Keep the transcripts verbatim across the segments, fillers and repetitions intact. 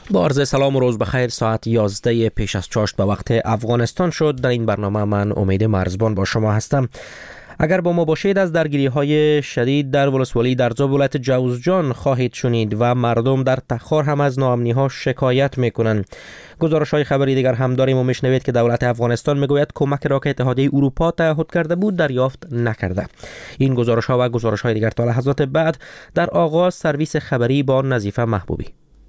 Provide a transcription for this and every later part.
با عرض سلام و روز بخیر. ساعت یازده پیش از چاشت به وقت افغانستان شد. در این برنامه من امید مرزبان با شما هستم. اگر با ما باشید از درگیری های شدید در ولسوالی درزاب ولایت جوزجان خواهید شنید و مردم در تخار هم از ناامنی ها شکایت میکنند. گزارش های خبری دیگر هم داریم و میشنوید که دولت افغانستان میگوید کمک را که اتحادیه اروپا تعهد کرده بود دریافت نکرده. این گزارش ها و گزارش های دیگر تا لحظات بعد در آغاز سرویس خبری با نظیفه محبوبی.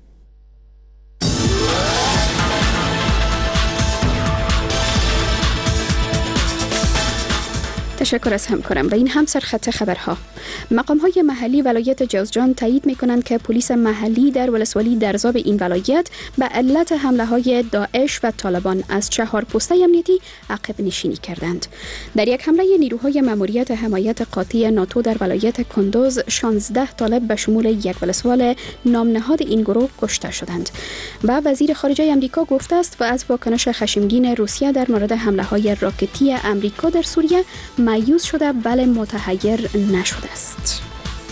تشکر از همکارم. و این هم سرخط خبرها. مقام‌های محلی ولایت جوزجان تایید می‌کنند که پلیس محلی در ولسوالی درزاب این ولایت به علت حمله‌های داعش و طالبان از چهار پسته امنیتی عقب نشینی کردند. در یک حمله نیروهای ماموریت حمایت قاطع ناتو در ولایت کندوز شانزده طالب به شمول یک ولسوال نامنهاد این گروه کشته شدند. و وزیر خارجه آمریکا گفته است و از واکنش خشمگین روسیه در مورد حمله‌های راکتی آمریکا در سوریه مایوس شده بل متحیر نشده است.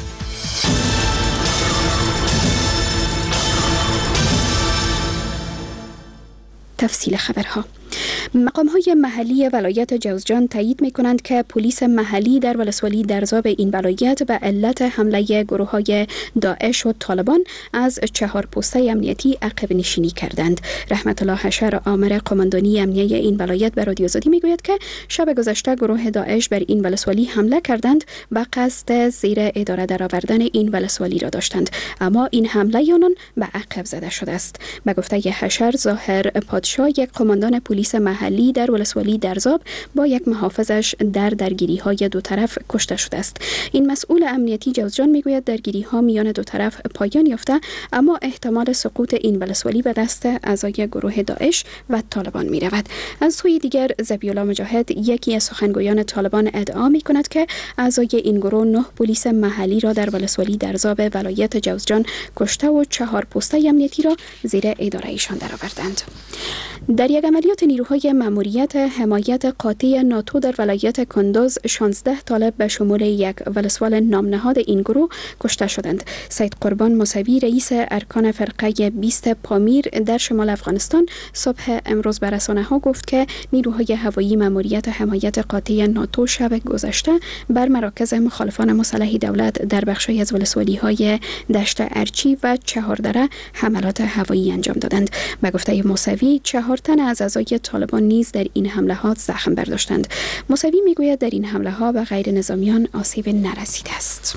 تفصیل خبرها. مقام‌های محلی ولایت جوزجان تایید می‌کنند که پلیس محلی در ولسوالی درزاب این ولایت به علت حمله گروه‌های داعش و طالبان از چهار پسته امنیتی عقب نشینی کردند. رحمت الله حشر آمر قماندانی امنیه این ولایت به رادیو آزادی میگوید که شب گذشته گروه داعش بر این ولسوالی حمله کردند و قصد زیر اداره درآوردن این ولسوالی را داشتند، اما این حمله آنان به عقب زده شده است. به گفته حشر، ظاهر پادشاه یک قماندان پلیس محلی در ولسوالی درزاب با یک محافظش در درگیری‌های دو طرف کشته شده است. این مسئول امنیتی جوزجان میگوید درگیری‌ها میان دو طرف پایان یافته، اما احتمال سقوط این ولسوالی به دست اعضای گروه داعش و طالبان می‌رود. از سوی دیگر ذبیح‌الله مجاهد، یکی از سخنگویان طالبان، ادعا می‌کند که اعضای این گروه نه پلیس محلی را در ولسوالی درزاب ولایت جوزجان کشته و چهار پسته امنیتی را زیر اداره ایشان درآوردند. در یک عملیات نیروهای ماموریت حمایت قاطع ناتو در ولایت کندوز شانزده طالب به شمول یک ولسوال نامنهاد این گروه کشته شدند. سید قربان موسوی، رئیس ارکان فرقه بیست پامیر در شمال افغانستان، صبح امروز به رسانه‌ها گفت که نیروهای هوایی ماموریت حمایت قاطع ناتو شب گذشته بر مراکز مخالفان مسلح دولت در بخشی از ولسوالی‌های دشت ارچی و چهاردره حملات هوایی انجام دادند. به گفته موسوی، چهار تن از اعضای طالبان نیز در این حملات زخم برداشتند. موسوی میگوید در این حمله ها به غیر نظامیان آسیب نرسیده است.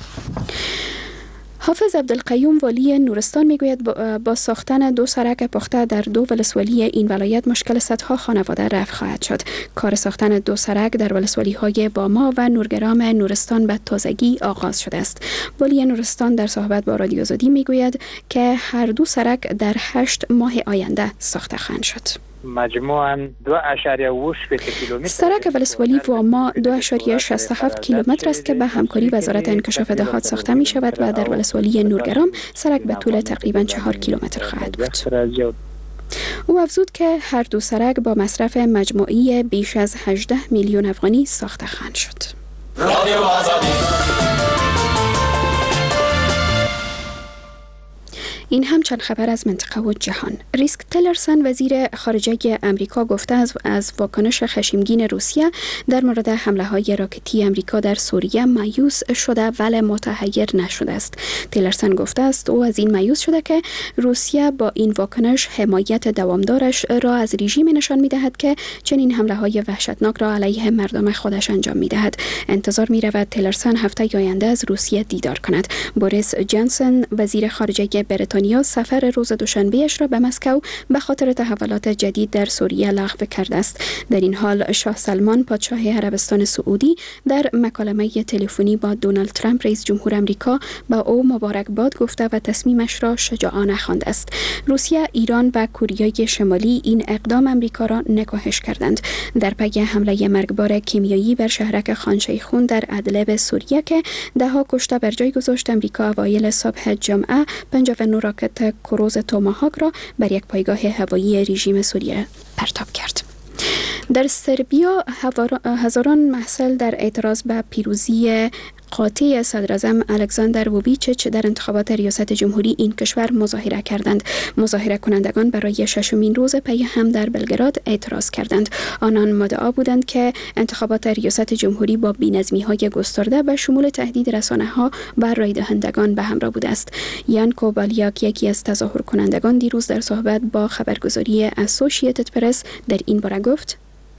حافظ عبدالقیوم والی نورستان میگوید با ساختن دو سرک پخته در دو ولسوالی این ولایت مشکل صدها خانواده رفع خواهد شد. کار ساختن دو سرک در ولسوالی های باما و نورگرام نورستان به تازگی آغاز شده است. والی نورستان در صحبت با رادیو آزادی میگوید که هر دو سرک در هشت ماه آینده ساخته خواهند شد. مجموعاً دو اشاریه و شش کیلومتر سرک ولسوالی واما دو اشاریه شصت و هفت کیلومتر است که به همکاری وزارت انکشاف دهات ساخته می شود و در ولسوالی نورگرام سرک به طول تقریباً چهار کیلومتر خواهد بود. او افزود که هر دو سرک با مصرف مجموعی بیش از هجده میلیون افغانی ساخته خواهند شد. رادیو آزادی. این هم چند خبر از منطقه و جهان. ریسک تلرسن، وزیر خارجه امریکا، گفته از, از واکنش خشمگین روسیه در مورد حمله های راکتی امریکا در سوریه مایوس شده ولی متحیر نشده است. تلرسن گفته است او از این مایوس شده که روسیه با این واکنش حمایت دوامدارش را از رژیم نشان می‌دهد که چنین حمله های وحشتناک را علیه مردم خودش انجام می‌دهد. انتظار می‌رود تلرسن هفته آینده از روسیه دیدار کند. بوریس جانسون، وزیر خارجه بریتانیا، سفر روز دوشنبهش را به مسکو به خاطر تحولات جدید در سوریه لغو کرده است. در این حال شاه سلمان، پادشاه عربستان سعودی، در مکالمه تلفنی با دونالد ترامپ، رئیس جمهور آمریکا، با او مبارکباد گفته و تصمیمش را شجاعانه خوانده است. روسیه، ایران و کره شمالی این اقدام آمریکا را نکوهش کردند. در پی حمله مرگبار کیمیایی بر شهرک خان شیخون در ادلب سوریه که دهها کشته بر جای گذاشت، آمریکا اوایل صبح جمعه پنجاه و نه راکت کروز توماهاک را بر یک پایگاه هوایی رژیم سوریه پرتاب کرد. در سربیا هزاران محصل در اعتراض به پیروزی قاطع صدر اعظم الکساندر وویچیچ در انتخابات ریاست جمهوری این کشور مظاهره کردند. مظاهره کنندگان برای ششمین روز پی هم در بلگراد اعتراض کردند. آنان مدعا بودند که انتخابات ریاست جمهوری با بی‌نظمی‌های گسترده و شمول تهدید رسانه‌ها بر رای دهندگان به همراه بوده است. یان کوبالیاک، یکی از تظاهر کنندگان، دیروز در صحبت با خبرگزاری اسوسییتد پرس در این باره گفت: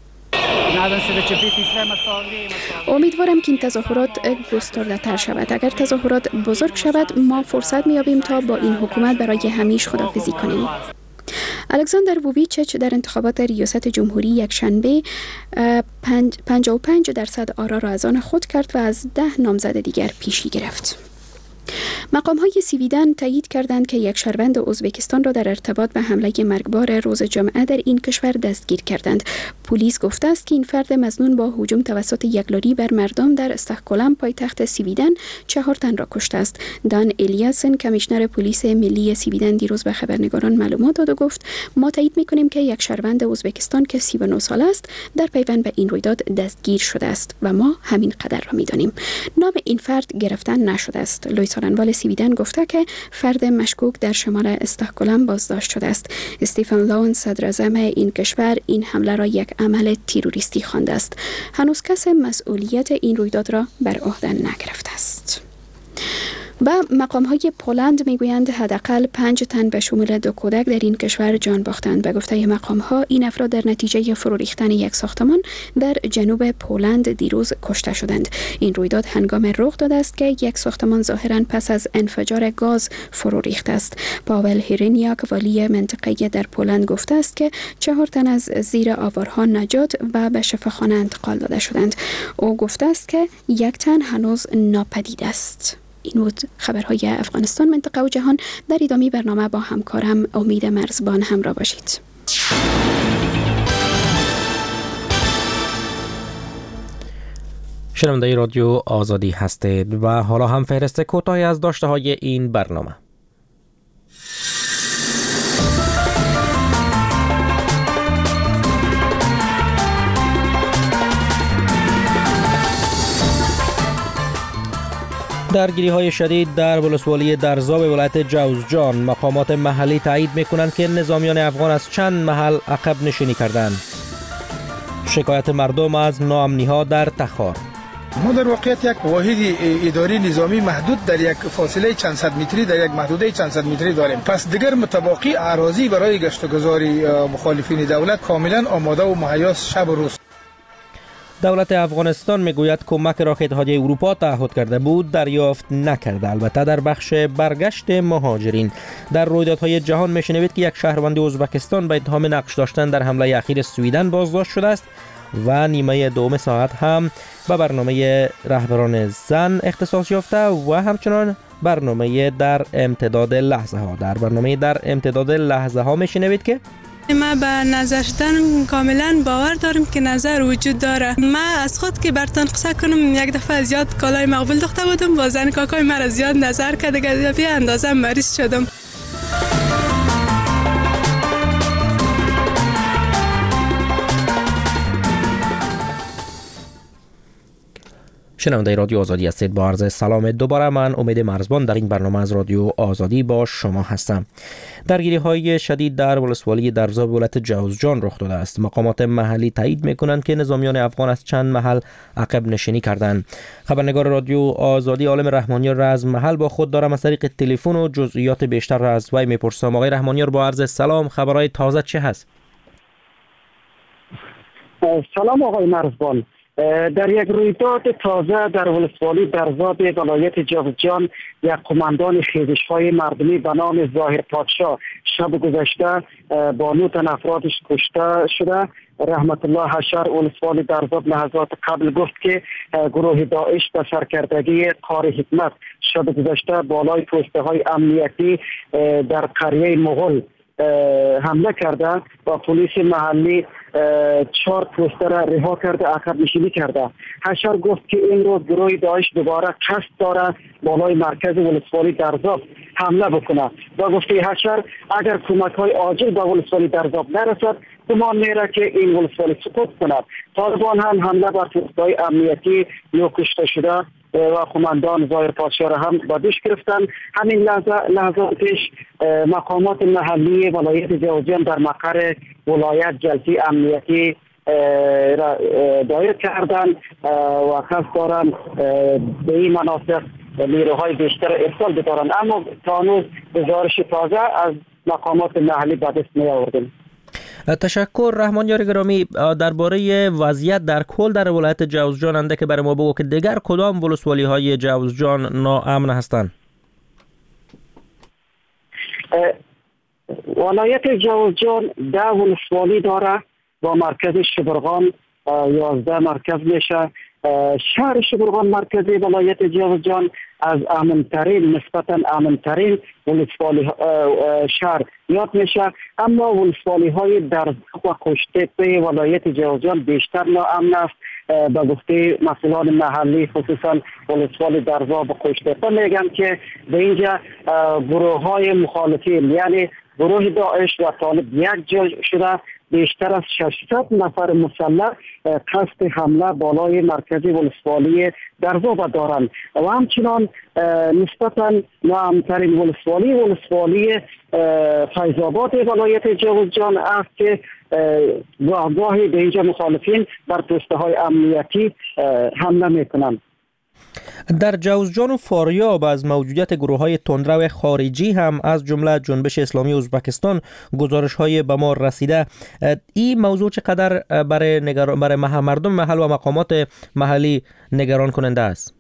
امیدوارم که این تظاهرات گسترده تر شود. اگر تظاهرات بزرگ شود ما فرصت میابیم تا با این حکومت برای همیشه خداحافظی کنیم. الکساندر وویچیچ در انتخابات ریاست جمهوری یک شنبه پنجاه و پنج درصد آرا را از آن خود کرد و از ده نامزد دیگر پیشی گرفت. مقام های سویدن تایید کردند که یک شهروند ازبکستان را در ارتباط به حمله مرگبار روز جمعه در این کشور دستگیر کردند. پلیس گفته است که این فرد مظنون با هجوم توسط یک لاری بر مردم در استکهلم پایتخت سویدن چهار تن را کشته است. دان الیاسن، کمیشنر پلیس ملی سویدن، دیروز به خبرنگاران معلومات داد و گفت: ما تایید می‌کنیم که یک شهروند ازبکستان که سی و نه ساله است در پیوند به این رویداد دستگیر شده است و ما همین قدر را می‌دانیم. نام این فرد گرفتن نشده است. سارنوال سویدن گفته که فرد مشکوک در شمال استکهلم بازداشت شده است. استیفن لون، صدر اعظم این کشور، این حمله را یک عمل تروریستی خوانده است. هنوز کس مسئولیت این رویداد را بر عهده نگرفته است. و مقام های پولند میگویند حداقل پنج تن به شمول دو کودک در این کشور جان باختند. به گفته مقام ها این افراد در نتیجه فرو ریختن یک ساختمان در جنوب پولند دیروز کشته شدند. این رویداد هنگام رخ داده است که یک ساختمان ظاهرا پس از انفجار گاز فرو ریخته است. پاول هیرینیاک، والی منطقه در پولند، گفته است که چهار تن از زیر آوارها نجات و به شفاخانه انتقال داده شدند. او گفته است که یک تن هنوز ناپدید است. این بود خبرهای افغانستان، منطقه و جهان. در ادامه برنامه با همکارم امید مرزبان همراه باشید. شنونده رادیو آزادی هستید و حالا هم فهرست کوتاهی از داشته های این برنامه. درگیری های شدید در ولسوالی درزا به ولایت جوزجان. مقامات محلی تایید میکنند که نظامیان افغان از چند محل عقب نشینی کردند. شکایت مردم از ناامنی ها در تخار. ما در واقعیت یک واحد اداری نظامی محدود در یک فاصله چند صد متری، در یک محدوده چند صد متری داریم. پس دیگر متباقی اراضی برای گشت و گذاری مخالفین دولت کاملا آماده و مهیاست شب و روز. دولت افغانستان میگوید کمک را که اتحادیه اروپا تعهد کرده بود دریافت نکرده. البته در بخش برگشت مهاجرین در رویدادهای جهان میشنوید که یک شهروند ازبکستان به اتهام نقش داشتن در حمله اخیر سویدن بازداشت شده است و نیمه دوم ساعت هم به برنامه رهبران زن اختصاص یافته و همچنان برنامه در امتداد لحظه ها. در برنامه در امتداد لحظه ها میشنوید که ما به نظر شدن کاملا باور دارم که نظر وجود داره. من از خود که برتون قصه کنم یک دفعه زیاد کالای مقبول داشته بودم، با زن کاکای مرا زیاد نظر کرد، دیگه به اندازه مریض شدم. شنونده رادیو آزادی هستید. با عرض سلام دوباره من امید مرزبان در این برنامه از رادیو آزادی با شما هستم. درگیری های شدید در ولسوالی درزا به ولایت جوزجان رخ داده است. مقامات محلی تایید میکنند که نظامیان افغان از چند محل عقب نشینی کردند. خبرنگار رادیو آزادی عالم رحمانیار را از محل با خود دارم. از طریق تلفن و جزئیات بیشتر را از وی میپرسم. آقای رحمانیار با عرض سلام، خبرهای تازه چه هست؟ سلام آقای مرزبان. در یک رویداد تازه در ولسوالی درزا به ولایت جوزجان یک قماندان خیزش‌های مردمی به نام ظاهر پادشاه شب گذشته با نه تن افرادش کشته شده. رحمت الله حشر ولسوالی درزا لحظات قبل گفت که گروه داعش به سرکردگی قاری حکمت شب گذشته بالای پوسته های امنیتی در قریه مغل حمله کرده و پلیس محلی چهار پوسته را رها کرده، عقب نشینی کرده. حشر گفت که این روز گروه داعش دوباره قصد داره بالای مرکز ولسوالی درزاب حمله بکنه و گفته حشر اگر کمک های عاجل به ولسوالی درزاب نرسد گمان میره که این ولسوالی سقوط کند. طالبان هم حمله بر پوسته های امنیتی یا کشته شده و قماندان ظاهر پادشاه را هم با دوش گرفتن. همین لحظه لحظات پیش مقامات محلی ولایت جوزجان در مقر ولایت جلسه امنیتی را دایر کردن و قصد دارن به این مناطق نیروهای بیشتر ارسال بدارن، اما تا هنوز گزارش تازه از مقامات محلی به دست نیاوردیم. تشکر رحمانیار گرامی. درباره وضعیت در کل در ولایت جوزجان انده که برای ما بگو که دیگر کدام ولسوالی های جوزجان ناامن هستند؟ ولایت جوزجان ده ولسوالی داره با مرکز شبرغان یازده مرکز میشه. شهر شبرغان مرکزی ولایت جوزجان از امنترین نسبتا امنترین ولسوالی شهر یاد میشه، اما ولسوالی های درزاب و قشتپه ولایت جوزجان بیشتر ناامن است. به گفته مسئولان محلی خصوصا ولسوالی درزاب و قشتپه میگن که به اینجا گروه های مخالفین یعنی گروه داعش و طالب یک جا شده بیشتر از ششصد نفر مسلح قصد حمله بالای مرکزی ولسوالی درزاب دارند و همچنان نسبتا ناامن‌ترین ولسوالی ولسوالی فیض‌آباد ولایت جوزجان است که گاهگاهی به اینجا مخالفین بر پوسته های امنیتی حمله میکنند. در جوزجان و فاریاب از موجودیت گروه های تندرو خارجی هم از جمله جنبش اسلامی ازبکستان گزارش های به ما رسیده. این موضوع چقدر برای نگران برای مردم محل و مقامات محلی نگران کننده است؟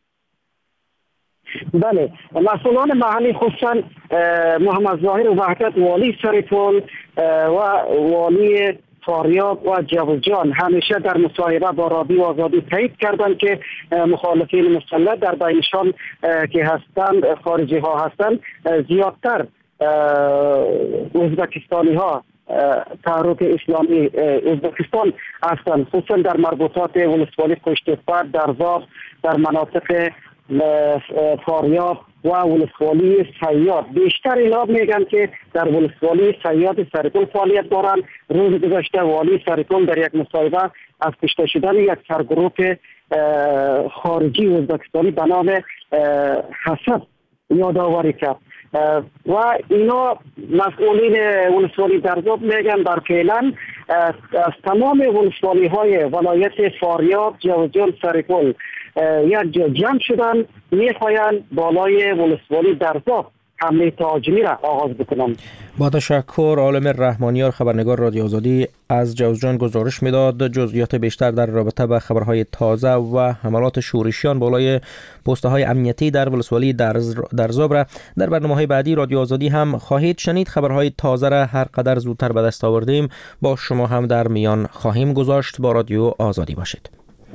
بله، مسئولان محلی خصوصا محمد ظاهر وحدت والی سرپل و والی فاریاب و جوزجان همیشه در مصاحبه با رادیو آزادی تایید کردند که مخالفین مسلح در بینشان که هستند خارجی ها هستند زیادتر ازبکستانی ها تحریک اسلامی ازبکستان هستند، خصوصا در مربوطات ولسوالی قشتپه، درزاب، در مناطق فاریاب و ولسوالی صیاد. بیشتر اینا میگن که در ولسوالی صیاد سرپل فعالیت دارند. روز گذشته والی سرپل در یک مصاحبه از کشته شدن یک سرگروه خارجی ازبکستانی به نام حسد یادآوری کرد و اینا مسئولین ولسوالی درزاب میگن در فعلا از تمام ولسوالی های ولایت فاریاب، جوزجان، سرپل یک جا جمع شدن میخواین بالای ولسوالی درزاب حمله تهاجمی را آغاز بکنم. با تشکر. عالم رحمانیار خبرنگار رادیو آزادی از جوزجان گزارش میداد. جزئیات بیشتر در رابطه با خبرهای تازه و حملات شورشیان بالای پسته های امنیتی در ولسوالی درزاب را در برنامه‌های بعدی رادیو آزادی هم خواهید شنید. خبرهای تازه را هر قدر زودتر به دست آوردیم با شما هم در میان خواهیم گذاشت. با رادیو آزادی باشید.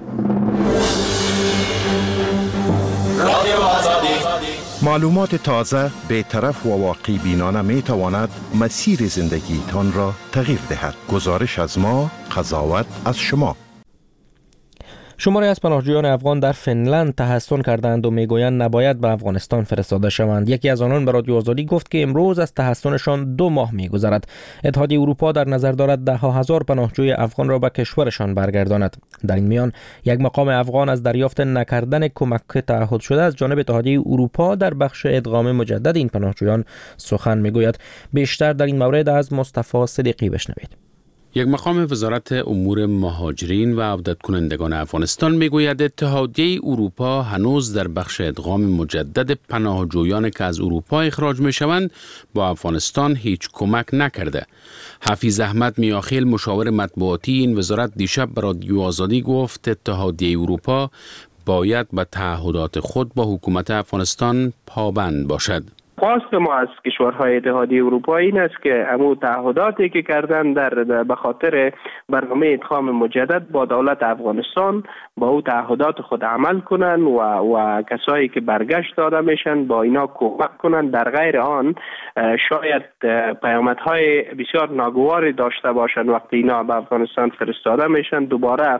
رادیو آزادی. معلومات تازه، بی‌طرف و واقعی بینانه می تواند مسیر زندگی تان را تغییر دهد. گزارش از ما، قضاوت از شما. شماری از پناهجویان افغان در فنلند تحصن کردند و میگویند نباید به افغانستان فرستاده شوند. یکی از آنان به رادیو آزادی گفت که امروز از تحصنشان دو ماه میگذرد. اتحادیه اروپا در نظر دارد ده ها هزار پناهجوی افغان را به کشورشان برگرداند. در این میان یک مقام افغان از دریافت نکردن کمک تعهد شده از جانب اتحادیه اروپا در بخش ادغام مجدد این پناهجویان سخن میگوید. بیشتر در این مورد از مصطفی صدیقی بشنوید. یک مقام وزارت امور مهاجرین و عودت کنندگان افغانستان میگوید اتحادیه اروپا هنوز در بخش ادغام مجدد پناهجویان که از اروپا اخراج می شوند با افغانستان هیچ کمک نکرده. حفیظ احمد میاخیل مشاور مطبوعاتی این وزارت دیشب به رادیو آزادی گفت اتحادیه اروپا باید به تعهدات خود با حکومت افغانستان پابند باشد. خواست ما از کشورهای اتحادیه اروپا این است که همون تعهداتی که کردن در به خاطر برنامه ادغام مجدد با دولت افغانستان با او تعهدات خود عمل کنن و و کسایی که برگشت داده میشن با اینا کمک کنن. در غیر آن شاید پیامدهای بسیار ناگواری داشته باشند وقتی اینا به افغانستان فرستاده میشن. دوباره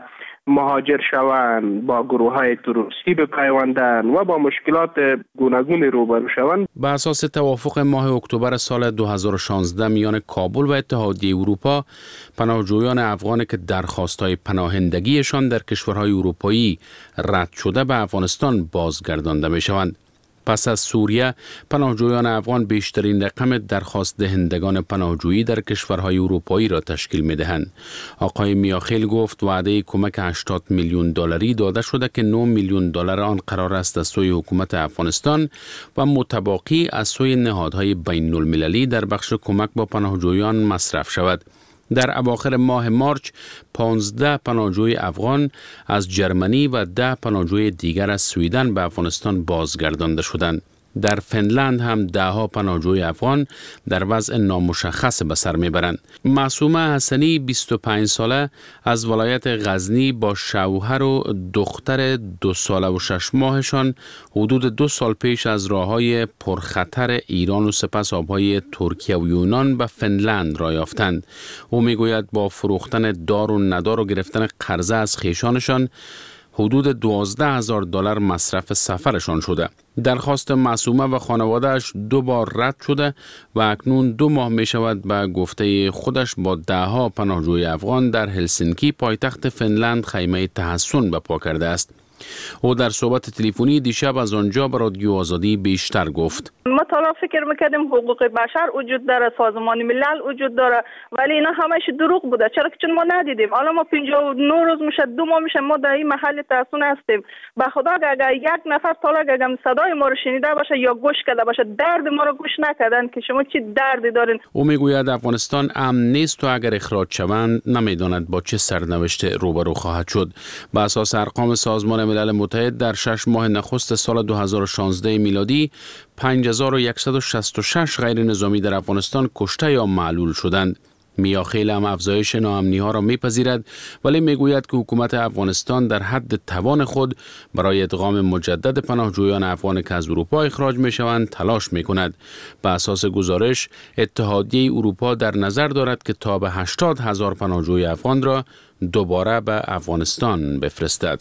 مهاجر شوند، با گروه های تروریستی بپیوندند و با مشکلات گوناگون روبرو شوند. به اساس توافق ماه اکتبر سال دو هزار و شانزده میان کابل و اتحادیه اروپا، پناهجویان افغان که درخواست‌های پناهندگیشان در کشورهای اروپایی رد شده به افغانستان بازگردانده می‌شوند. پس از سوریه، پناهجویان افغان بیشترین رقم درخواست دهندگان پناهجویی در کشورهای اروپایی را تشکیل می‌دهند. آقای میاخیل گفت وعده کمک هشتاد میلیون دلاری داده شده که نه میلیون دلار آن قرار است از سوی حکومت افغانستان و متباقی از سوی نهادهای بین المللی در بخش کمک با پناهجویان مصرف شود. در اواخر ماه مارچ پانزده پناهجوی افغان از جرمنی و ده پناهجوی دیگر از سویدن به افغانستان بازگردانده شدند. در فنلند هم ده ها پناهجوی افغان در وضع نامشخص به سر میبرند. معصومه حسنی بیست و پنج ساله از ولایت غزنی با شوهر و دختر دو ساله و شش ماهشان حدود دو سال پیش از راههای پرخطر ایران و سپس آبهای ترکیه و یونان به فنلند را یافتند. او میگوید با فروختن دار و ندار و گرفتن قرضه از خویشانشان حدود دوازده هزار دلار مصرف سفرشان شده. درخواست معصومه و خانوادهش دو بار رد شده و اکنون دو ماه می شود به گفته خودش با ده ها پناهجوی افغان در هلسینکی پایتخت فنلند خیمه تحصن برپا کرده است. او در صحبت تلفنی دیشب از آنجا به رادیو آزادی بیشتر گفت. ما تا فکر میکردیم حقوق بشر وجود داره، سازمان ملل وجود داره، ولی اینا همش دروغ بوده. چرا که چون ما ندیدیم. الان ما پنجاه و نه روز میشه، دو ماه میشه ما در این محل تحصن هستیم. به خدا اگر یک نفر طالع اگر صدای ما رو شنیده باشه یا گوش کرده باشه، درد ما رو گوش نکردن که شما چی دردی دارین. او میگوید افغانستان امن نیست و اگر اخراج شوند نمیداند با چه سرنوشت روبرو خواهد شد. به اساس ارقام سازمان ملل متحد در شش ماه نخست سال دو هزار و شانزده میلادی پنج هزار و صد و شصت و شش غیر نظامی در افغانستان کشته یا معلول شدند. میاخیل هم افزایش ناامنی ها را میپذیرد، ولی میگوید که حکومت افغانستان در حد توان خود برای ادغام مجدد پناهجویان افغان که از اروپا اخراج میشوند تلاش میکند. به اساس گزارش اتحادیه اروپا در نظر دارد که تا به هشتاد هزار پناهجوی افغان را دوباره به افغانستان بفرستد.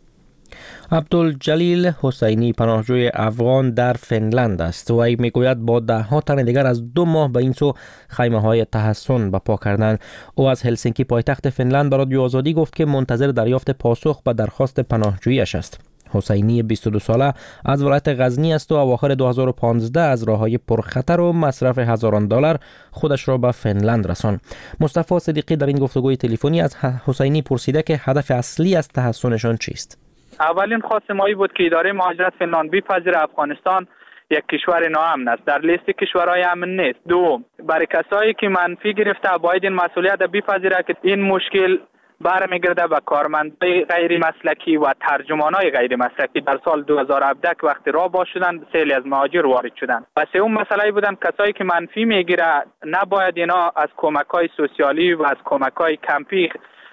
عبدالجلیل حسینی پناهجوی افغان در فنلند است و ای میگوید با ده ها تن دیگر از دو ماه به این سو خیمه های تحصن برپا کردند. او از هلسینکی پایتخت فنلند به رادیو آزادی گفت که منتظر دریافت پاسخ به درخواست پناهجوییش است. حسینی بیست و دو ساله از ولایت غزنی است و اواخر دو هزار و پانزده از راههای پرخطر و مصرف هزاران دلار خودش را به فنلند رساند. مصطفی صدیقی در این گفتگوی تلفنی از حسینی پرسیده که هدف اصلی از تحصنشان چیست. اولین خواستمایی بود که اداره مهاجرت فنلاند بپذیره افغانستان یک کشور ناامن است، در لیست کشورهای امن نیست. دو، برای کسایی که منفی گرفته باید این مسئولیت بپذیره که این مشکل برمیگرده به کارمندای غیر مسلکی و ترجمانای غیر مسلکی. در سال دو هزار و هفده که وقتی راه باز شدن سیلی از مهاجر وارد شدن. پس اون مسئله بودن کسایی که منفی میگیره نباید اینا از کمک‌های سوسیالی و از کمک‌های کمپی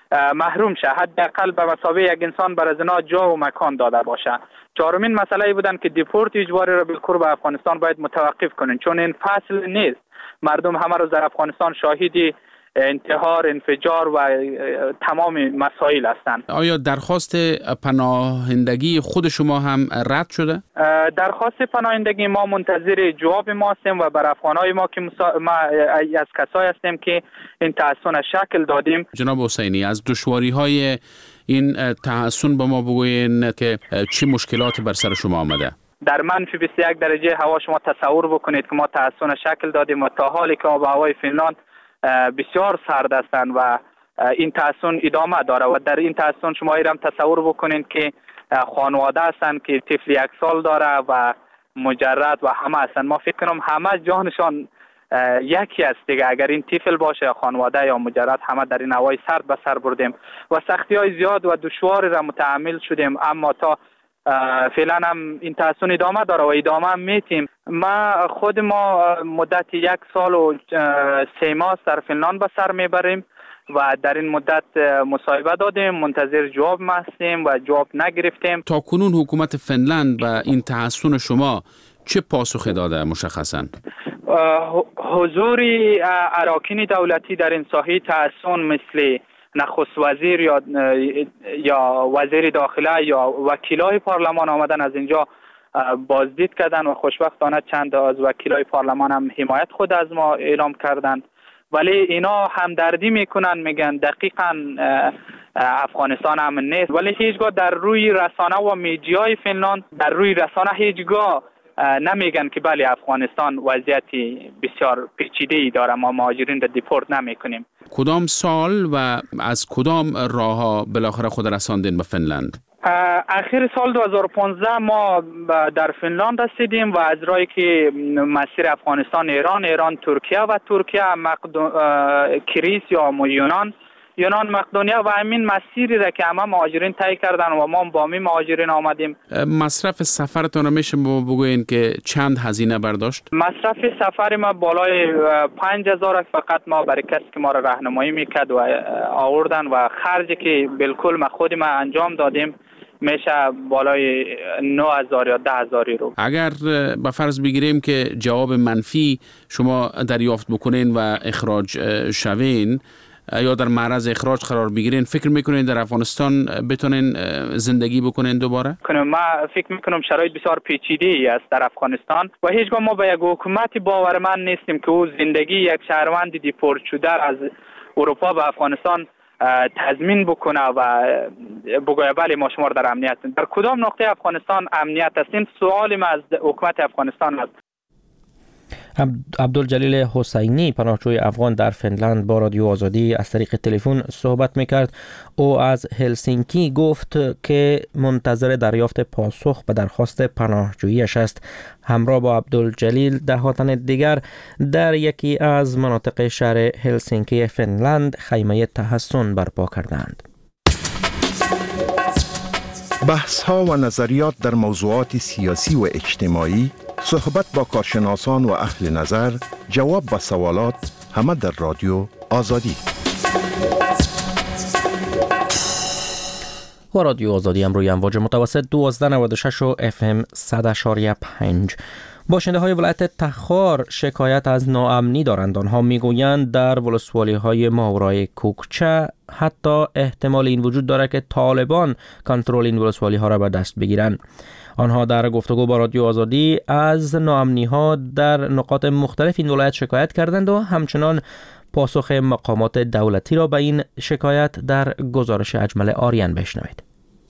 محروم شه، حداقل به مثابه یک انسان بر از اینا جا و مکان داده باشه. چهارمین مسئله بودن که دیپورت اجباری را بالکل به افغانستان باید متوقف کنین، چون این فصل نیست. مردم همه روز در افغانستان شاهدی انتحار، انفجار و تمام مسائل هستند. آیا درخواست پناهندگی خود شما هم رد شده؟ درخواست پناهندگی ما منتظر جواب ما هستیم و بر افغانای ما که مسا... ما از کسایی هستیم که این تحصن شکل دادیم. جناب حسینی، از دشواری های این تحصن به ما بگوین که چه مشکلاتی بر سر شما آمده؟ در منفی بیست و یک درجه هوا شما تصور بکنید که ما تحصن شکل دادیم و تا حالی که آب و هوای فنلاند بسیار سرد هستند و این تحصن ادامه داره و در این تحصن شما ایرم تصور بکنید که خانواده هستند که طفل یک سال داره و مجرد و همه هستند. ما فکر کنم همه جانشان یکی است دیگه. اگر این طفل باشه یا خانواده یا مجرد، همه در این هوای سرد به سر بردیم و سختی های زیاد و دشواری را متحمل شدیم، اما تا فعلا هم این تحصن ادامه داره و ادامه هم میتیم. ما خود ما مدت یک سال و سه ماه در فنلاند به سر میبریم و در این مدت مصاحبه دادیم، منتظر جواب هستیم و جواب نگرفتیم. تا کنون حکومت فنلاند به این تحصن شما چه پاسخی داده مشخصاً؟ حضور اراکین دولتی در این ساحه تحصن مثل نخست وزیر یا یا وزیر داخله یا وکیلای پارلمان آمدن از اینجا بازدید کردن و خوشبختانه چند از وکیلای پارلمان هم حمایت خود از ما اعلام کردن. ولی اینا همدردی میکنن، میگن دقیقاً افغانستان امن نیست، ولی هیچگاه در روی رسانه و میدیای فنلاند در روی رسانه هیچگاه نمیگن که بله افغانستان وضعیتی بسیار پیچیده‌ای داره، ما مهاجرین را دیپورت نمیکنیم. کدام سال و از کدام راه‌ها بالاخره خود رساندین به فنلاند؟ اخیر سال دو هزار و پانزده ما در فنلاند رسیدیم و از راهی که مسیر افغانستان ایران، ایران ترکیه و ترکیه مقدو... کریس یا یونان، یونان مقدونیه و همین مسیری را که همه مهاجرین طی کردن و ما با می مهاجرین آمدیم. مصرف سفرتون رو میشه بگوین که چند هزینه برداشت؟ مصرف سفر ما بالای پنج هزار فقط ما برای کسی که ما را راهنمایی میکرد و آوردن و خرجی که بالکل ما خود ما انجام دادیم میشه بالای نه هزار یا ده هزار رو. اگر به فرض بگیریم که جواب منفی شما دریافت بکنین و اخراج شوین یا در معرض اخراج قرار بگیرین، فکر میکنین در افغانستان بتونین زندگی بکنین دوباره؟ ما فکر میکنم شرایط بسیار پیچیده‌ای است در افغانستان و هیچگاه ما به یک حکومتی باورمند نیستیم که او زندگی یک شهروند دیپورت شده از اروپا به افغانستان تضمین بکنه و بگوید بله ما شما در امنیت. در کدام نقطه افغانستان امنیت است؟ این سوال ما از حکومت افغانستان است. عبدالجلیل حسینی پناهجوی افغان در فنلاند با رادیو آزادی از طریق تلفن صحبت میکرد. او از هلسینکی گفت که منتظر دریافت پاسخ به درخواست پناهجوییش است. همراه با عبدالجلیل دهاتن دیگر در یکی از مناطق شهر هلسینکی فنلاند خیمه تحصن برپا کردند. بحث ها و نظریات در موضوعات سیاسی و اجتماعی، صحبت با کارشناسان و اهل نظر، جواب به سوالات، همه در رادیو آزادی. و رادیو آزادی امروی امواج متوسط دوازده نود و شش و اف ام صد اشاریه پنج. باشنده های ولایت تخار شکایت از ناامنی دارند. آنها میگویند در ولسوالی های ماورای کوکچه حتی احتمال این وجود دارد که طالبان کنترل این ولسوالی ها را به دست بگیرند. آنها در گفتگو با رادیو آزادی از ناامنی ها در نقاط مختلف این ولایت شکایت کردند و همچنان پاسخ مقامات دولتی را به این شکایت در گزارش اجمل آریان بشنوید.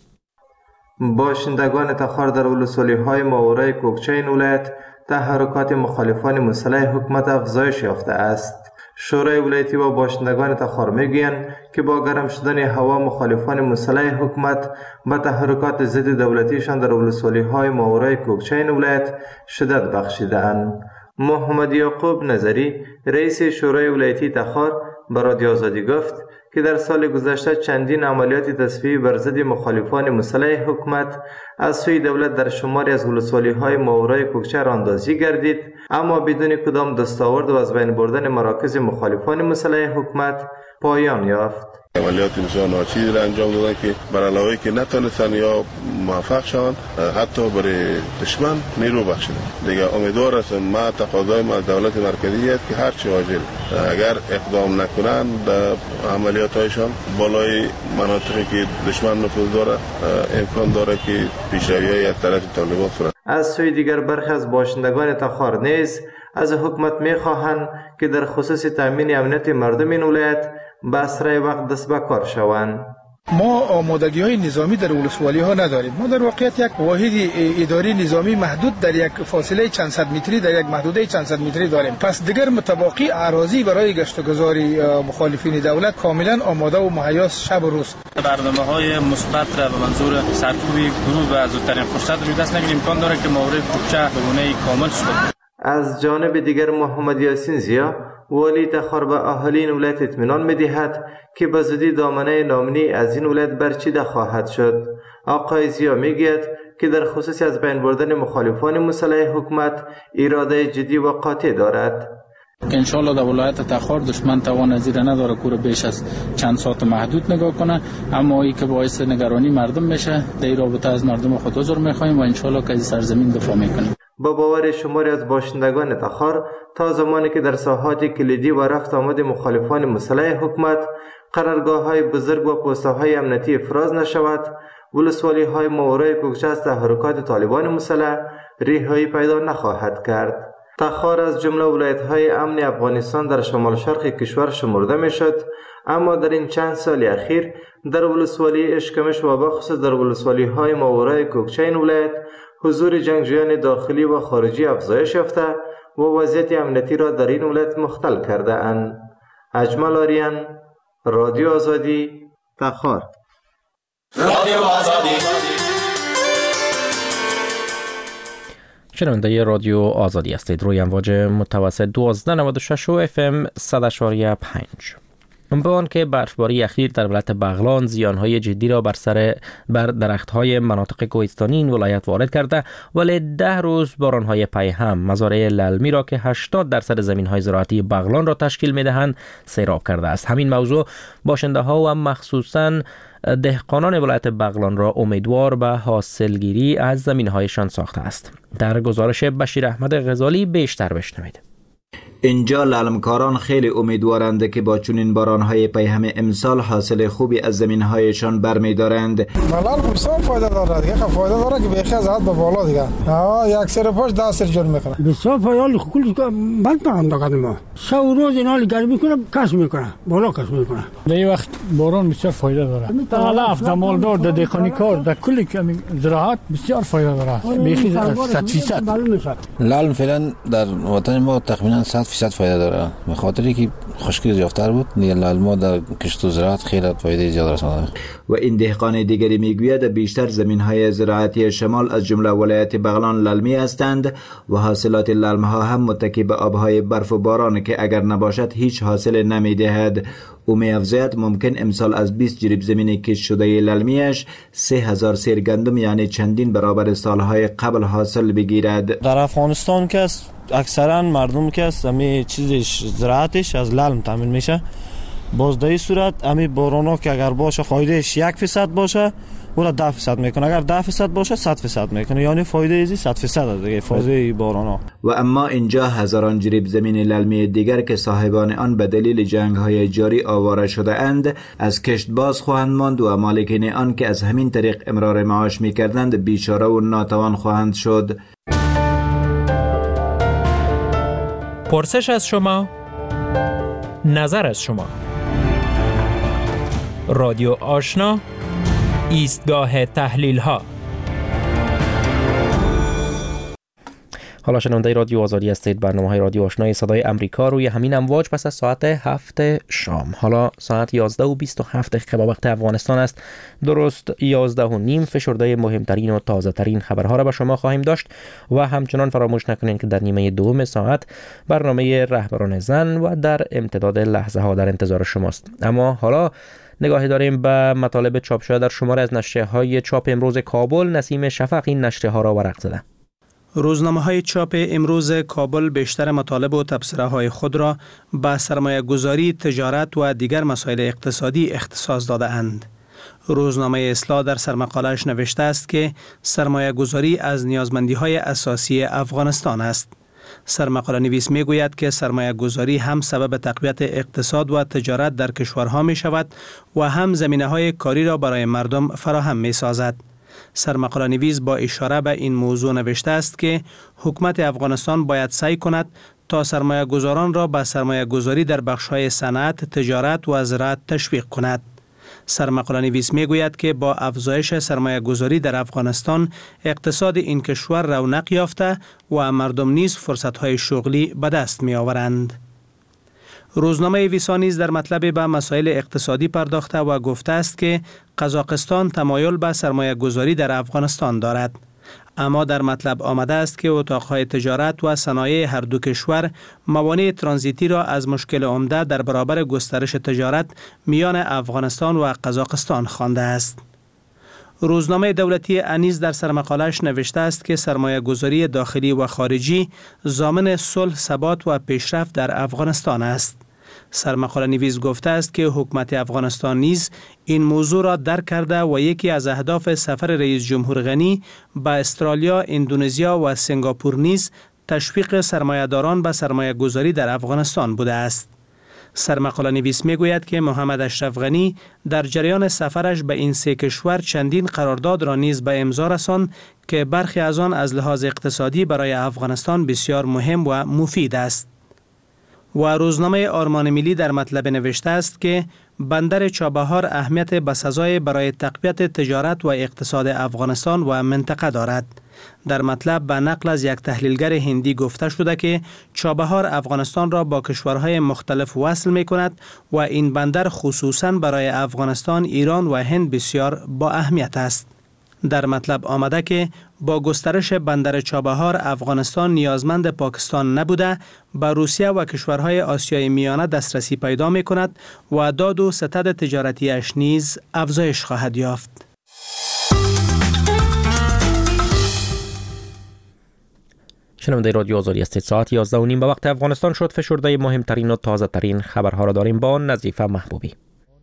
باشندگان تخار در ولسوالی های ماورای کوکچه این ولایت تحرکات مخالفان مسلح حکومت افزایش یافته است. شورای ولایتی و باشندگان تخار میگویند که با گرم شدن هوا مخالفان مسلح حکومت به تحرکات ضد دولتیشان در ولسوالی های ماورای کوکچه این ولایت شدت بخشیده‌اند. محمد یعقوب نظری رئیس شورای ولایتی تخار به رادیو آزادی گفت که در سال گذشته چندین عملیات تصفیه‌ای بر ضد مخالفان مسلح حکومت از سوی دولت در شماری از ولسوالی‌های ماورای کوکچه راندازی گردید، اما بدون کدام دستاورد و از بین بردن مراکز مخالفان مسلح حکومت پایان یافت. عملیات بسیار ناچیزی را انجام دادن که بر علاوه که نتونستن یا موفق شوند حتی برای دشمن نیرو بخشیدن. دیگه امیدوار هستم، ما تقاضای ما از دولت مرکزی است که هر چه عاجل اگر اقدام نکنند در عملیاتایشان بالای مناطقی که دشمن نفوذ داره امکان داره که پیشروی از طرف طالبان صورت. از سوی دیگر برخی از باشندگان تخار نیز از حکومت می‌خواهند که در خصوص تامین امنیت مردم این ولایت به اسرع وقت دست به کار شوند. ما آمادگی های نظامی در ولسوالی ها نداریم. ما در واقعیت یک واحد اداری نظامی محدود در یک فاصله چند صد متری در یک محدوده چند صد متری داریم. پس دیگر متباقی اراضی برای گشت و گذاری مخالفین دولت کاملا آماده و مهیاست شب و روز. برنامه‌های مثبت را به منظور سرکوبی گروه و زودترین فرصت رو دست نگیریم، امکان داره که مورد کوکچه به گونه کامل شود. از جانب دیگر محمد یاسین زیا والی تخار به اهالی این ولایت اطمینان می‌دهد که به زودی دامنه ناامنی از این ولایت برچیده خواهد شد. آقای زیا میگوید که در خصوص از بین بردن مخالفان مسلح حکومت اراده جدی و قاطع دارد. انشالله در ولایت تخار دشمن توان از این نداره که بیش از چند ساعت محدود نگاه کنه، اما ای که باعث نگرانی مردم میشه در این رابطه از مردم خود عذر میخوایم و انشالله که از سرزمین دفاع میکنیم. با باور شماری از باشندگان تخار تا زمانی که در ساحات کلیدی و رفت آمد مخالفان مسلح حکومت قرارگاه های بزرگ و پست های امنیتی افراز نشود، ولسوالی های ماورای کوکچه از تحرکات طالبان مسلح رهایی پیدا نخواهد کرد. تخار از جمله ولایت های امن افغانستان در شمال شرق کشور شمرده می شد، اما در این چند سال اخیر در ولسوالی اشکمش و بخصوص در ولسوالی های ماورای کوکچه این ولایت حضور جنگجویان داخلی و خارجی افزایش یافته و وضعیت امنیتی را در این ولایت مختل کرده اند. اجمل آریان، رادیو آزادی، تخار. رادیو آزادی. شنونده رادیو آزادی هستید. روی امواج متوسط دوازده نود و شش و اف ام صد و اشاریه پنج. به آن که برفباری اخیر در ولایت بغلان زیانهای جدی را بر سر بر درختهای مناطق کوهستانی این ولایت وارد کرده، ولی ده روز بارانهای پی هم مزارع للمی را که هشتاد درصد زمینهای زراعتی بغلان را تشکیل می‌دهند سیراب کرده است. همین موضوع باشنده ها و مخصوصاً دهقانان ولایت بغلان را امیدوار به حاصلگیری از زمینهایشان ساخته است. در گزارش بشیر احمد غزالی بیشتر بشنوید. اینجا للمکاران خیلی امیدوارند که با چنین بارانهای پیهم امسال حاصل خوبی از زمینهایشان برمی‌دارند. ملال بسیار فایده داره دیگه، فایده داره که بیخی از حد به بالا دیگه. ها یک سر پاش ده سر جور میکنه. بسیار فایده کلی بند نام دادن ما. شب و روز اینا گرم میکنه، کش میکنه، بالا کش میکنه. در این وقت باران بسیار فایده داره. علف در مالدار در دهقانی کار در کلی زراعت بسیار فایده داره. بیخی صد فیصد. لالم فعلا در وطن ما تقریبا صد فیصد فایده داره، به خاطری که خشکی زیادتر بود. دیگه لالما در کشت و زراعت خیلی فایده زیاد رسانده. و این دهقان دیگری میگوید بیشتر زمینهای زراعتی شمال از جمله ولایت بغلان للمی هستند و حاصلات للمها هم متکی به آبهای برف و باران که اگر نباشد هیچ حاصل نمیدهد. او می‌افزاید ممکن امسال از بیست جریب زمین کشت شده للمیش سه هزار سیر گندم یعنی چندین برابر سالهای قبل حاصل بگیرد. در افغانستان که اکثرا مردم که است امی چیزش زراعتش از للم تامین میشه. باز در این صورت امی بارانا که اگر باشه فایدهش یک فیصد باشه او را ده فیصد میکنه، اگر ده فیصد باشه صد فیصد میکنه، یعنی فایده ازی صد فیصد دیگه فایده بارانا. و اما اینجا هزاران جریب زمین للمی دیگر که صاحبان آن به دلیل جنگ های جاری آواره شده اند از کشت باز خواهند ماند و مالکین آن که از همین طریق امرار معاش میکردند بیچاره و ناتوان خواهند شد. پرسش از شما، نظر از شما. رادیو آشنا، ایستگاه تحلیل ها. حالا شنونده رادیو آزادی هستید. برنامه های رادیو آشنای صدای امریکا روی همین امواج پس از ساعت هفت شام. حالا ساعت یازده و بیست و هفت دقیقه با وقت افغانستان است. درست یازده و نیم فشرده مهمترین و تازه ترین خبرها را به شما خواهیم داشت و همچنان فراموش نکنید که در نیمه دوم ساعت برنامه رهبران زن و در امتداد لحظه ها در انتظار شماست. اما حالا نگاهی داریم به مطالب چاپ شده در شماره از نشریه های چاپ امروز کابل. نسیم شفق این نشریه ها را ورق زده. روزنامه های چاپ امروز کابل بیشتر مطالب و تبصره های خود را به سرمایه گذاری، تجارت و دیگر مسائل اقتصادی اختصاص داده اند. روزنامه اصلاح در سرمقاله‌اش نوشته است که سرمایه گذاری از نیازمندی های اساسی افغانستان است. سرمقاله نویس می گوید که سرمایه گذاری هم سبب تقویت اقتصاد و تجارت در کشورها می شود و هم زمینه های کاری را برای مردم فراهم می سازد. سرمقاله نویس با اشاره به این موضوع نوشته است که حکومت افغانستان باید سعی کند تا سرمایه گذاران را به سرمایه گذاری در بخش‌های صنعت، تجارت و زراعت تشویق کند. سرمقاله نویس می گوید که با افزایش سرمایه گذاری در افغانستان اقتصاد این کشور رونق یافته و مردم نیز فرصت‌های شغلی به دست می آورند. روزنامه ویسا نیز در مطلب به مسائل اقتصادی پرداخته و گفته است که قزاقستان تمایل به سرمایه گذاری در افغانستان دارد. اما در مطلب آمده است که اتاقهای تجارت و صنایع هر دو کشور موانع ترانزیتی را از مشکل عمده در برابر گسترش تجارت میان افغانستان و قزاقستان خوانده است. روزنامه دولتی انیس در سرمقاله‌اش نوشته است که سرمایه گذاری داخلی و خارجی ضامن صلح، ثبات و پیشرفت در افغانستان است. سرمقاله نویس گفته است که حکومت افغانستان نیز این موضوع را درک کرده و یکی از اهداف سفر رئیس جمهور غنی به استرالیا، اندونزیا و سنگاپور نیز تشویق سرمایه‌داران به سرمایه گذاری در افغانستان بوده است. سرمقاله نویس می گوید که محمد اشرف غنی در جریان سفرش به این سه کشور چندین قرارداد را نیز به امضا رساند که برخی از آن از لحاظ اقتصادی برای افغانستان بسیار مهم و مفید است. و روزنامه آرمان ملی در مطلب نوشته است که بندر چابهار اهمیت بسزای برای تقویت تجارت و اقتصاد افغانستان و منطقه دارد. در مطلب به نقل از یک تحلیلگر هندی گفته شده که چابهار افغانستان را با کشورهای مختلف وصل می کند و این بندر خصوصاً برای افغانستان، ایران و هند بسیار با اهمیت است. در مطلب آمده که با گسترش بندر چابهار افغانستان نیازمند پاکستان نبوده به روسیه و کشورهای آسیای میانه دسترسی پیدا می کند و داد و ستد تجارتی اش نیز افزایش خواهد یافت. شنونده رادیو آزادی است. ساعت یازده و نیم به وقت افغانستان شد. فشرده مهمترین و تازه ترین خبرها را داریم با نظیفه محبوبی.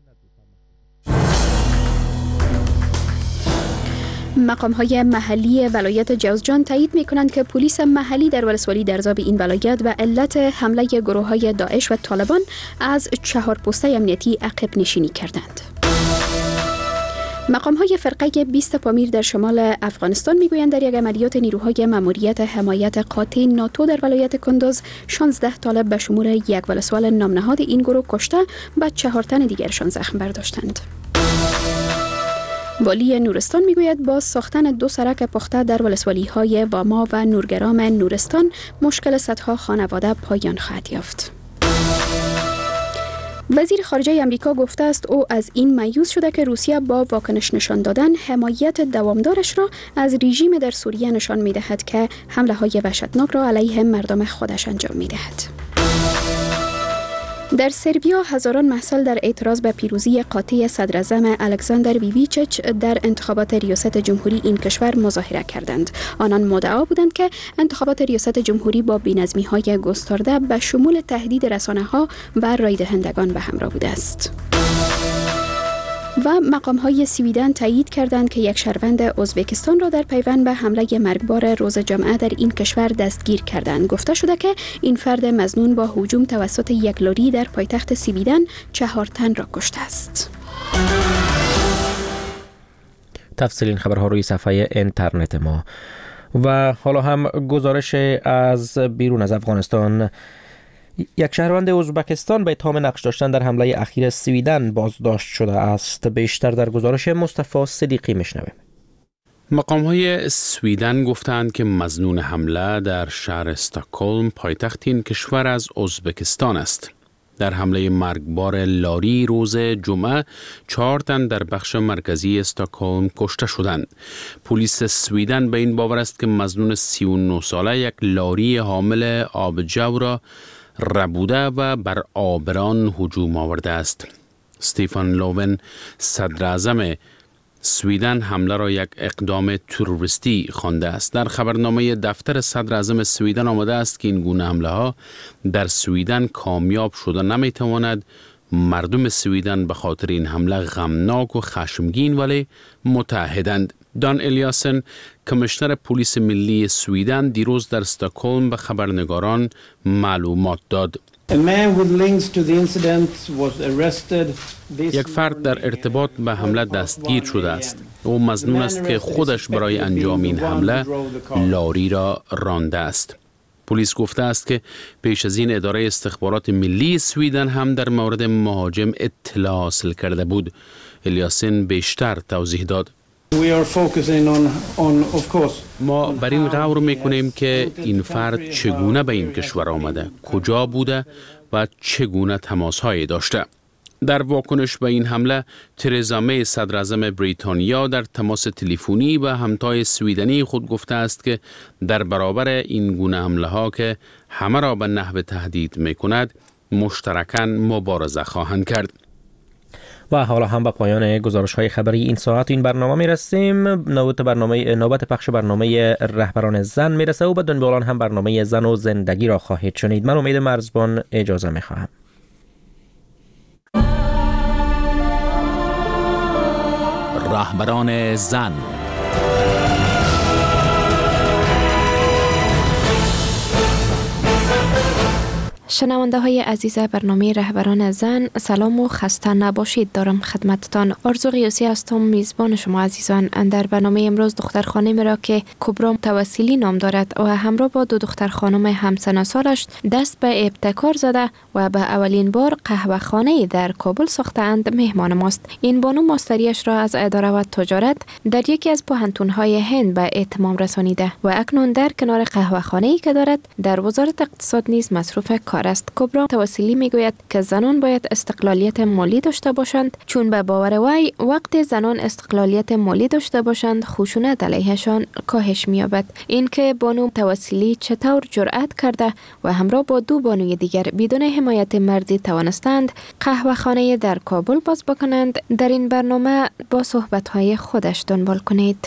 مقام‌های محلی ولایت جوزجان تایید می‌کنند که پلیس محلی در ولسوالی درزاب این ولایت به علت حمله گروه‌های داعش و طالبان از چهار پسته امنیتی عقب نشینی کردند. مقام‌های فرقه بیست پامیر در شمال افغانستان می‌گویند در یک عملیات نیروهای ماموریت حمایت قاطع ناتو در ولایت کندوز شانزده طالب به شمول یک ولسوال نامنهاد این گروه کشته و چهار تن دیگرشان زخم برداشتند. والی نورستان میگوید با ساختن دو سرک پخته در ولسوالی های واما و نورگرام نورستان مشکل صدها خانواده پایان خواهد یافت. وزیر خارجه امریکا گفته است او از این مایوس شده که روسیه با واکنش نشان دادن حمایت دوامدارش را از رژیم در سوریه نشان میدهد که حمله های وحشتناک را علیه مردم خودش انجام میدهد. در سربیا هزاران محصل در اعتراض به پیروزی قاطع صدراعظم الکساندر ویویچچ در انتخابات ریاست جمهوری این کشور مظاهره کردند. آنان مدعا بودند که انتخابات ریاست جمهوری با بی‌نظمی‌های گسترده به شمول تهدید رسانه‌ها و رای دهندگان به همراه بوده است. و مقام‌های سویدن تایید کردند که یک شهروند ازبکستان را در پیوند به حمله مرگبار روز جمعه در این کشور دستگیر کردند. گفته شده که این فرد مظنون با هجوم توسط یک لاری در پایتخت سویدن چهار تن را کشته است. تفصیل این خبرها روی صفحه اینترنت ما. و حالا هم گزارش از بیرون از افغانستان. یک شهروند ازبکستان به اتهام نقش داشتن در حمله اخیر سویدن بازداشت شده است. بیشتر در گزارش مصطفی صدیقی میشنویم. مقام‌های سویدن گفتند که مظنون حمله در شهر استکهلم پایتخت این کشور از ازبکستان است. در حمله مرگبار لاری روز جمعه چهار تن در بخش مرکزی استکهلم کشته شدند. پلیس سویدن به این باور است که مظنون سی و نه ساله یک لاری حامل آبجو را ربوده و بر آبران هجوم آورده است. استیفان لوون صدراعظم سویدن حمله را یک اقدام تروریستی خوانده است. در خبرنامه دفتر صدراعظم سویدن آمده است که این گونه حمله ها در سویدن کامیاب شده نمیتواند. مردم سویدن به خاطر این حمله غمناک و خشمگین ولی متحدند. دان الیاسن کمیشنر پلیس ملی سویدن دیروز در استکهلم به خبرنگاران معلومات داد. یک فرد در ارتباط به حمله دستگیر شده است. او مظنون است که خودش برای انجام این حمله لاری را رانده است. پلیس گفته است که پیش از این اداره استخبارات ملی سویدن هم در مورد مهاجم اطلاع حاصل کرده بود. الیاسن بیشتر توضیح داد. ما بر این غور میکنیم که این فرد چگونه به این کشور آمده، کجا بوده و چگونه تماسهایی داشته. در واکنش به این حمله، ترزا می صدراعظم بریتانیا در تماس تلفنی و همتای سویدنی خود گفته است که در برابر این گونه حمله ها که همه را به نحو تهدید میکند، مشترکاً مبارزه خواهند کرد. و حالا هم به پایان گزارش های خبری این ساعت این برنامه می رسیم. نوبت برنامه نوبت پخش برنامه رهبران زن می رسه و به دنبالان هم برنامه زن و زندگی را خواهید شنید. من امید مرزبان اجازه می خواهم. رهبران زن. شنونده های عزیز برنامه رهبران زن، سلام و خسته نباشید دارم خدمتتان. آرزو قیاسی هستم، میزبان شما عزیزان. در برنامه امروز دختر خانمی را که کبرا توسلی نام دارد و همراه با دو دختر خانم همسن سالش دست به ابتکار زده و به اولین بار قهوه خانه در کابل ساختند مهمان ماست. این بانو ماستریش را از اداره و تجارت در یکی از پوهنتون‌های هند به اتمام رسانیده و اکنون در کنار قهوه خانه‌ای که دارد در وزارت اقتصاد نیز مصروف کار است. کبرا توسلی میگوید که زنان باید استقلالیت مالی داشته باشند، چون به باور وی وقت زنان استقلالیت مالی داشته باشند خشونت علیهشان کاهش می‌یابد. اینکه بانو توسلی چطور جرأت کرده و همراه با دو بانوی دیگر بدون حمایت مردی توانستند قهوه خانه در کابل باز بکنند، در این برنامه با صحبت‌های خودش دنبال کنید.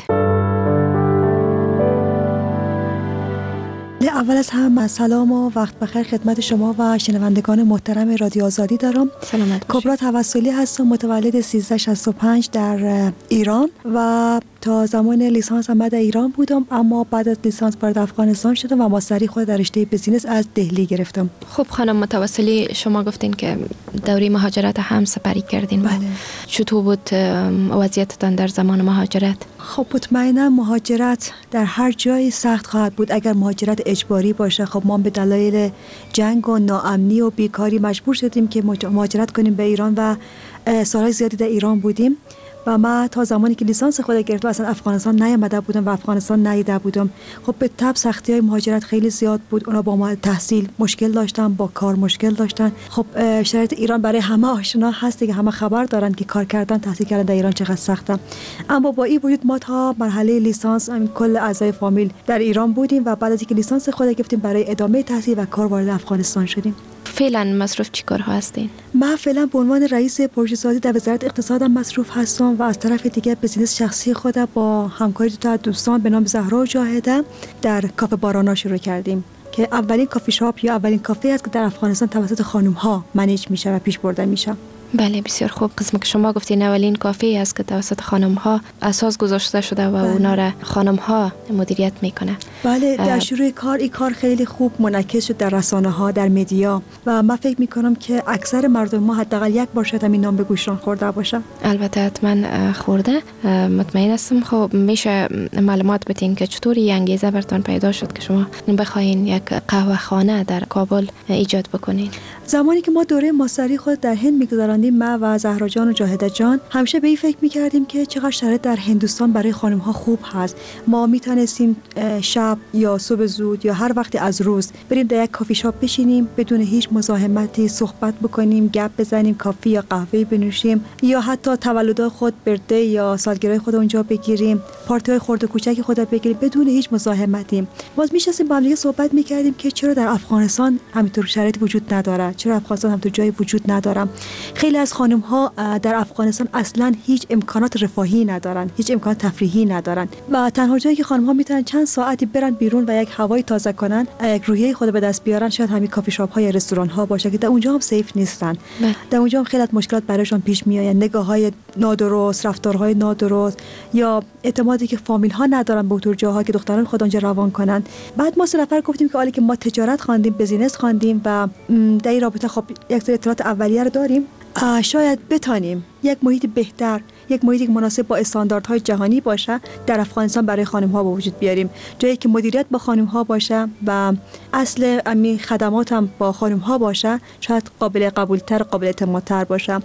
اول از همه سلام و وقت بخیر خدمت شما و شنوندگان محترم رادیو آزادی دارم. سلامت باشید. کبرا توسلی هستم، متولد سیزده شصت و پنج در ایران و تا زمان لیسانس هم در ایران بودم، اما بعد از لیسانس وارد افغانستان شدم و ماستری خود در رشته بیزینس از دهلی گرفتم. خب خانم متوسلی، شما گفتین که دوره مهاجرت هم سپری کردین. بله. چطور بود وضعیتتان در زمان مهاجرت؟ خب مطمئنا مهاجرت در هر جایی سخت خواهد بود اگر مهاجرت اجباری باشه. خب ما به دلایل جنگ و ناامنی و بیکاری مجبور شدیم که مهاجرت کنیم به ایران و سالهای زیادی در ایران بودیم و ما تا زمانی که لیسانس خود گرفتم اصلا افغانستان نیامده بودم و افغانستان ندیده بودم. خب به تبع سختی‌های مهاجرت خیلی زیاد بود. اونا با ما تحصیل مشکل داشتن، با کار مشکل داشتن. خب شرایط ایران برای همه آشنا هست که همه خبر دارن که کار کردن، تحصیل کردن در ایران چقدر سخته. اما با این وجود ما تا مرحله لیسانس همین کل اعضای فامیل در ایران بودیم و بعد از اینکه لیسانس خود گرفتیم برای ادامه تحصیل و کار وارد افغانستان شدیم. فعلا مصروف چی کارها هستین؟ من فعلا به عنوان رئیس پروژه سازی در وزارت اقتصاد مصروف هستم و از طرف دیگر بزینس شخصی خود با همکاری دو تا دوستان به نام زهرا و جاهده در کافه بارانا شروع کردیم که اولین کافی شاپ یا اولین کافه است که در افغانستان توسط خانم ها منیج میشه و پیش برده میشه. بله بسیار خوب. قسمی که شما گفتین اولین کافه است که توسط خانم ها اساس گذاشته شده و بله. اونا را خانم ها مدیریت میکنه. بله در شروع کار این کار خیلی خوب منعکس شد در رسانه ها، در مدیا و من فکر میکنم که اکثر مردم ما حداقل یک بار شاید همین نام به گوششان خورده باشه. البته حتما خورده، مطمئن هستم. خب میشه معلومات بدین که چطوری این انگیزه براتون پیدا شد که شما بخواین یک قهوه خانه در کابل ایجاد بکنین؟ زمانی که ما دوره ماستری خود در هند می‌گذراندیم، ما و زهرا جان و جاهده جان همیشه به این فکر می‌کردیم که چقدر شرایط در هندوستان برای خانم‌ها خوب هست. ما می‌تونستیم شب یا صبح زود یا هر وقتی از روز بریم در یک کافی شاپ بشینیم، بدون هیچ مزاحمتی صحبت بکنیم، گپ بزنیم، کافی یا قهوه بنوشیم یا حتی تولد خود، برده یا سالگرد خود اونجا بگیریم، پارتی‌های خرد و کوچک خود بگیریم بدون هیچ مزاحمتی. باز می‌شستیم با هم صحبت می‌کردیم که چرا در افغانستان همینطور شرایط وجود نداره، چرا افغانستان هم تو جای وجود ندارم. خیلی از خانم ها در افغانستان اصلا هیچ امکانات رفاهی ندارن، هیچ امکان تفریحی ندارن و تنها جایی که خانم ها میتونن چند ساعتی برن بیرون و یک هوای تازه کنن، یک روحیه خود به دست بیارن، شاید همین کافی شاپ ها یا رستوران ها باشه که در اونجا هم سیف نیستن. بله. در اونجا هم خیلی مشکلات برایشون پیش میاد، نگاه های نادرست، رفتارهای نادرست یا اعتمادی که فامیل ها ندارن به اون جاها که دختران خود اونجا روان کنن. بعد ما سه نفر گفتیم که حالا که ما تجارت خواندیم، بیزینس خواندیم و در این رابطه خب یک سری اطلاعات اولیه رو داریم، شاید بتانیم یک محیط بهتر، یک محیطی که مناسب با استانداردهای جهانی باشه در افغانستان برای خانم‌ها به وجود بیاریم، جایی که مدیریت با خانم‌ها باشه و اصل امی خدمات هم با خانم‌ها باشه، شاید قابل قبول‌تر، قابل اعتمادتر باشه.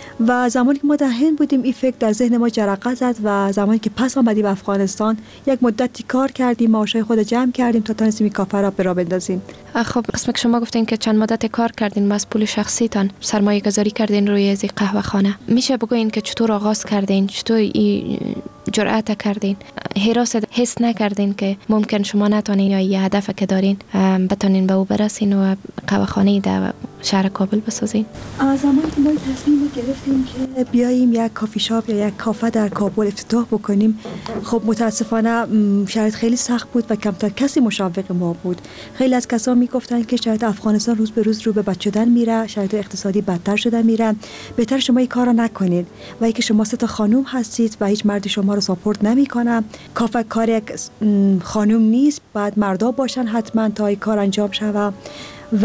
و زمانی که ما در هند بودیم این فکر در ذهن ما جرقه زد و زمانی که پس آمدیم به افغانستان یک مدتی کار کردیم، معاشای خود جمع کردیم تا تونستیم این کافه را به راه بندازیم. خب قسمی که شما گفتین که چند مدت کار کردین، از پول شخصیتان سرمایه گذاری کردین روی از قهوه خانه، میشه بگوین که چطور آغاز کردین، چطور این جرأت کردین، حراست حس نکردین که ممکن شما نتونین یا یه هدف که دارین بتونین به او برسین و قهوه خانه در شهر کابل بسازین؟ زمانی که ما تصمیم گرفتیم که بیاییم یک کافی شاپ یا یک کافه در کابل افتتاح بکنیم، خب متاسفانه شرایط خیلی سخت بود و کمتر کسی مشوق ما بود. خیلی از کسا میگفتن که شرایط افغانستان روز به روز رو به بد شدن میره، شرایط اقتصادی بدتر شدن میره، بهتر شما این کارو نکنید و اینکه شما سه تا خانم هستید و هیچ مردی شما رو ساپورت نمیکنه، کافه کار یک خانم نیست، باید مردا باشن حتما تا این کار انجام شود. و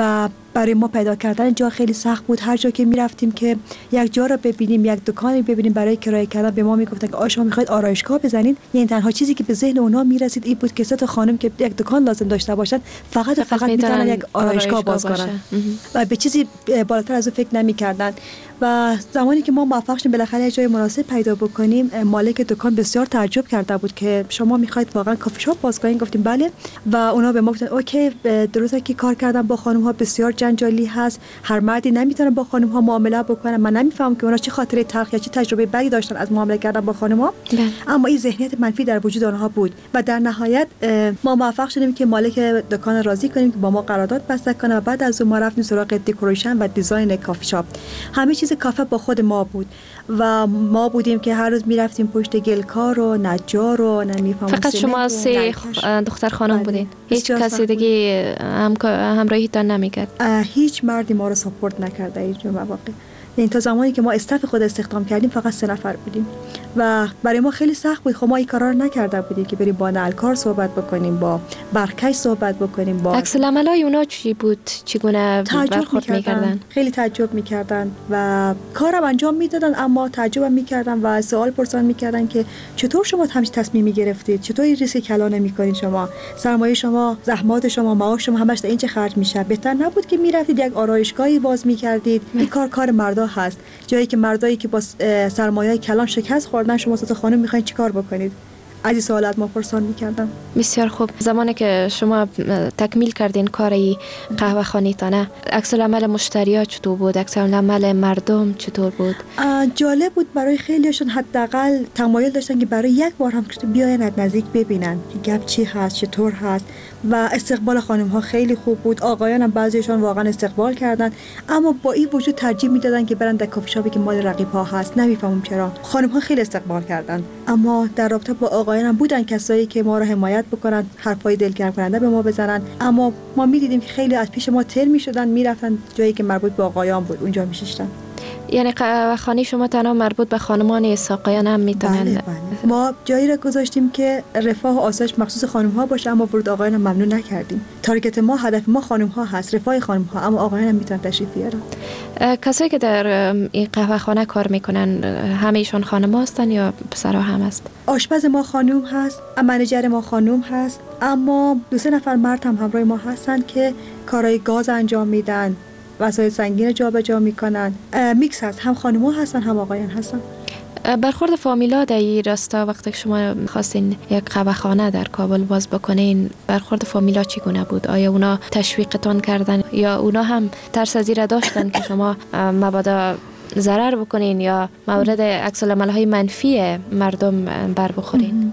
برای ما پیدا کردن جا خیلی سخت بود. هر جا که میرفتیم که یک جا رو ببینیم، یک دکانی ببینیم برای کرایه کردن، به ما میگفتن که آ شما میخواید آرایشگاه بزنید. یعنی تنها چیزی که به ذهن اونا میرسید این بود که سه تا خانم که یک دکان لازم داشته باشن فقط و فقط میتونن یک آرایشگاه باز کنن و به چیزی بالاتر از اون فکر نمیکردن. و زمانی که ما موفق شدیم بالاخره یه جای مناسب پیدا بکنیم، مالک دکان بسیار تعجب کرده بود که شما میخواید واقعا کافی شاپ باز کنین؟ گفتیم بله. و اونا به ما گفتن اوکی، درسته که کار کردن با خانم ها بسیار جنجالی هست، هر مردی نمیتونه با خانم ها معامله بکنه. من نمیفهمم که اونا چه خاطره تلخ یا چه تجربه بدی داشتن از معامله کردن با خانم ها، اما این ذهنیت منفی در وجود آنها بود. و در نهایت ما موفق شدیم که مالک دکان راضی کنیم که با ما قرارداد بسته کنه و بعد از اون ما رفتیم سراغ دکوریشن و دیزاین کافی شاپ. همه چیز کافه با خود ما بود و ما بودیم که هر روز میرفتیم پشت گلکار و نجار و نمیفهمم. فقط شما سه دختر خانم بودین؟ هیچ کسی دیگه هم همراهیتان نمیکرد؟ هیچ مردی ما رو ساپورت نکرده این مواقع. این تا زمانی که ما استاف خود استخدام کردیم فقط سه نفر بودیم و برای ما خیلی سخت بود. خب ما این کارا رو نکرده بودیم که بریم با نلکار صحبت بکنیم، با برکش صحبت بکنیم، با عکس العملای اونا چی بود؟ چگونه برخورد میکردن؟ خیلی تعجب میکردن و کارم انجام میدادن اما تعجب میکردن و سوال پرسان میکردن که چطور شما همین تصمیمی گرفتید؟ چطور این ریسک کلا نمیکنید؟ شما سرمایه شما، زحمات شما، معاش شما همش این چه خرج میشه؟ بهتر نبود که میرفتید یک آرایشگاهی باز میکردید؟ این کار کار مردا هست، جایی که مردایی که با سرمایه کلان شکست خوردن، شما سه تا خانم میخواین چیکار بکنید؟ از این سوالات ما پرسان میکردم. بسیار خوب. زمانی که شما تکمیل کردین کاری قهوه خانیتانه، عکس العمل مشتری‌ها چطور بود؟ عکس العمل مردم چطور بود؟ جالب بود. برای خیلیشون حداقل تمایل داشتن که برای یک بار هم بیاین از نزدیک ببینن که گپ چی هست، چطور هست. و استقبال خانم ها خیلی خوب بود. آقایان هم بعضیشون واقعا استقبال کردن، اما با این وجود ترجیح میدادن که برن در کافی شاپی که مال رقیب ها هست. نمیفهمم چرا. خانم ها خیلی استقبال کردن، اما در رابطه با آقایان هم بودن کسایی که ما رو حمایت بکنن، حرفای دلگرم کننده به ما بزنن، اما ما میدیدیم که خیلی از پیش ما تر میشدن، میرفتن جایی که مربوط به آقایان بود اونجا میشستن. یعنی قهوه خانه شما تنها مربوط به خانمان نیست، آقایان هم میتونن؟ بله بله. ما جایی را گذاشتیم که رفاه و آسایش مخصوص خانم ها باشه، اما ورود آقایان هم ممنوع نکردیم. تارگت ما، هدف ما خانم ها هست، رفاه خانم ها، اما آقایان هم میتونن تشریف بیارن. کسایی که در این قهوه خانه کار میکنن همه ایشون خانم هستن یا پسرها هم هست؟ آشپز ما خانم هست، منیجر ما خانم هست، اما دو سه نفر مرد هم همراه ما هستن که کارهای گاز انجام میدن، وسایل سنگین جابجا میکنن. میکس هست، هم خانم‌ها هستن هم آقایان هستن. برخورد فامیلا در این راستا وقتی شما خواستین یک قهوه خانه در کابل باز بکنین، برخورد فامیلا چگونه بود؟ آیا اونا تشویقتان کردن یا اونا هم ترس از این داشتن که شما مبادا ضرر بکنین یا مورد عکس العمل‌های منفی مردم بر بخورین؟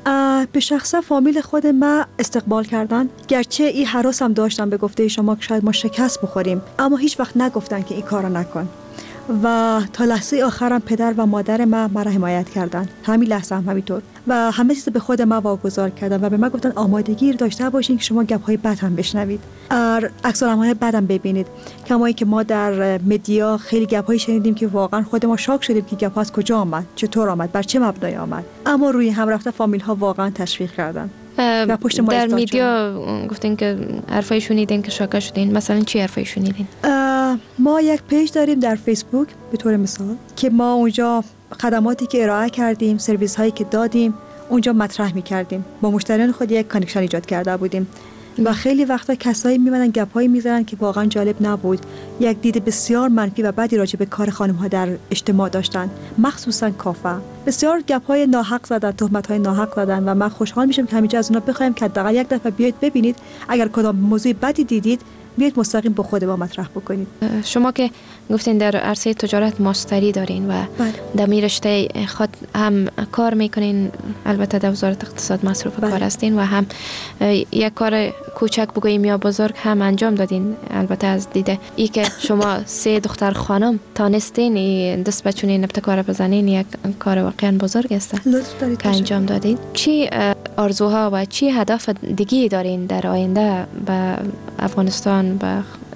به شخصا فامیل خود ما استقبال کردن، گرچه این هراس هم داشتن به گفته شما که شاید ما شکست بخوریم، اما هیچ وقت نگفتن که این کارو نکن. و تا لحظه آخرم پدر و مادر ما مرا حمایت کردن، همین لحظه هم همینطور، و همه چیز به خود ما واگذار کردن و به من گفتن آمادگی داشته باشین که شما گپ‌های بد هم بشنوید، عکس العمل‌های بد هم ببینید. کمایی که ما در مدیا خیلی گپ‌هایی شنیدیم که واقعا خود ما شاک شدیم که گپ‌ها از کجا آمد، چطور آمد، بر چه مبنای آمد، اما روی هم رفته فامیل‌ها واقعا تشویق کردن. در میدیا گفتین که حرفای شنیدین که شاکه شدین، مثلا چی حرفای شنیدین؟ ما یک پیج داریم در فیسبوک به طور مثال که ما اونجا خدماتی که ارائه کردیم، سرویس هایی که دادیم اونجا مطرح می‌کردیم. با مشتریان خود یک کانکشن ایجاد کرده بودیم و خیلی وقتا کسایی میمدن گپ‌هایی می‌زدن که واقعا جالب نبود، یک دید بسیار منفی و بدی راجع به کار خانم‌ها در اجتماع داشتن، مخصوصا کافه. بسیار گپ‌های ناحق زدن، تهمت‌های ناحق زدن و من خوشحال میشم که همینجا از اونا بخوایم که حداقل یک دفعه بیاید ببینید، اگر کدام موضوع بدی دیدید بیاید مستقیم با خود ما مطرح بکنید. شما که گفتین در عرصه تجارت ماستری دارین و در می رشته خود هم کار میکنین، البته در وزارت اقتصاد مصروف کار هستین و هم یک کار کوچک بگوییم یا بزرگ هم انجام دادین. البته از دیده ای که شما سه دختر خانم تانستین دست بچونین ابتکار بزنین، یک کار واقعا بزرگ است که انجام دادین. چی آرزوها و چی هدف دیگه دارین در آینده به افغانستان، به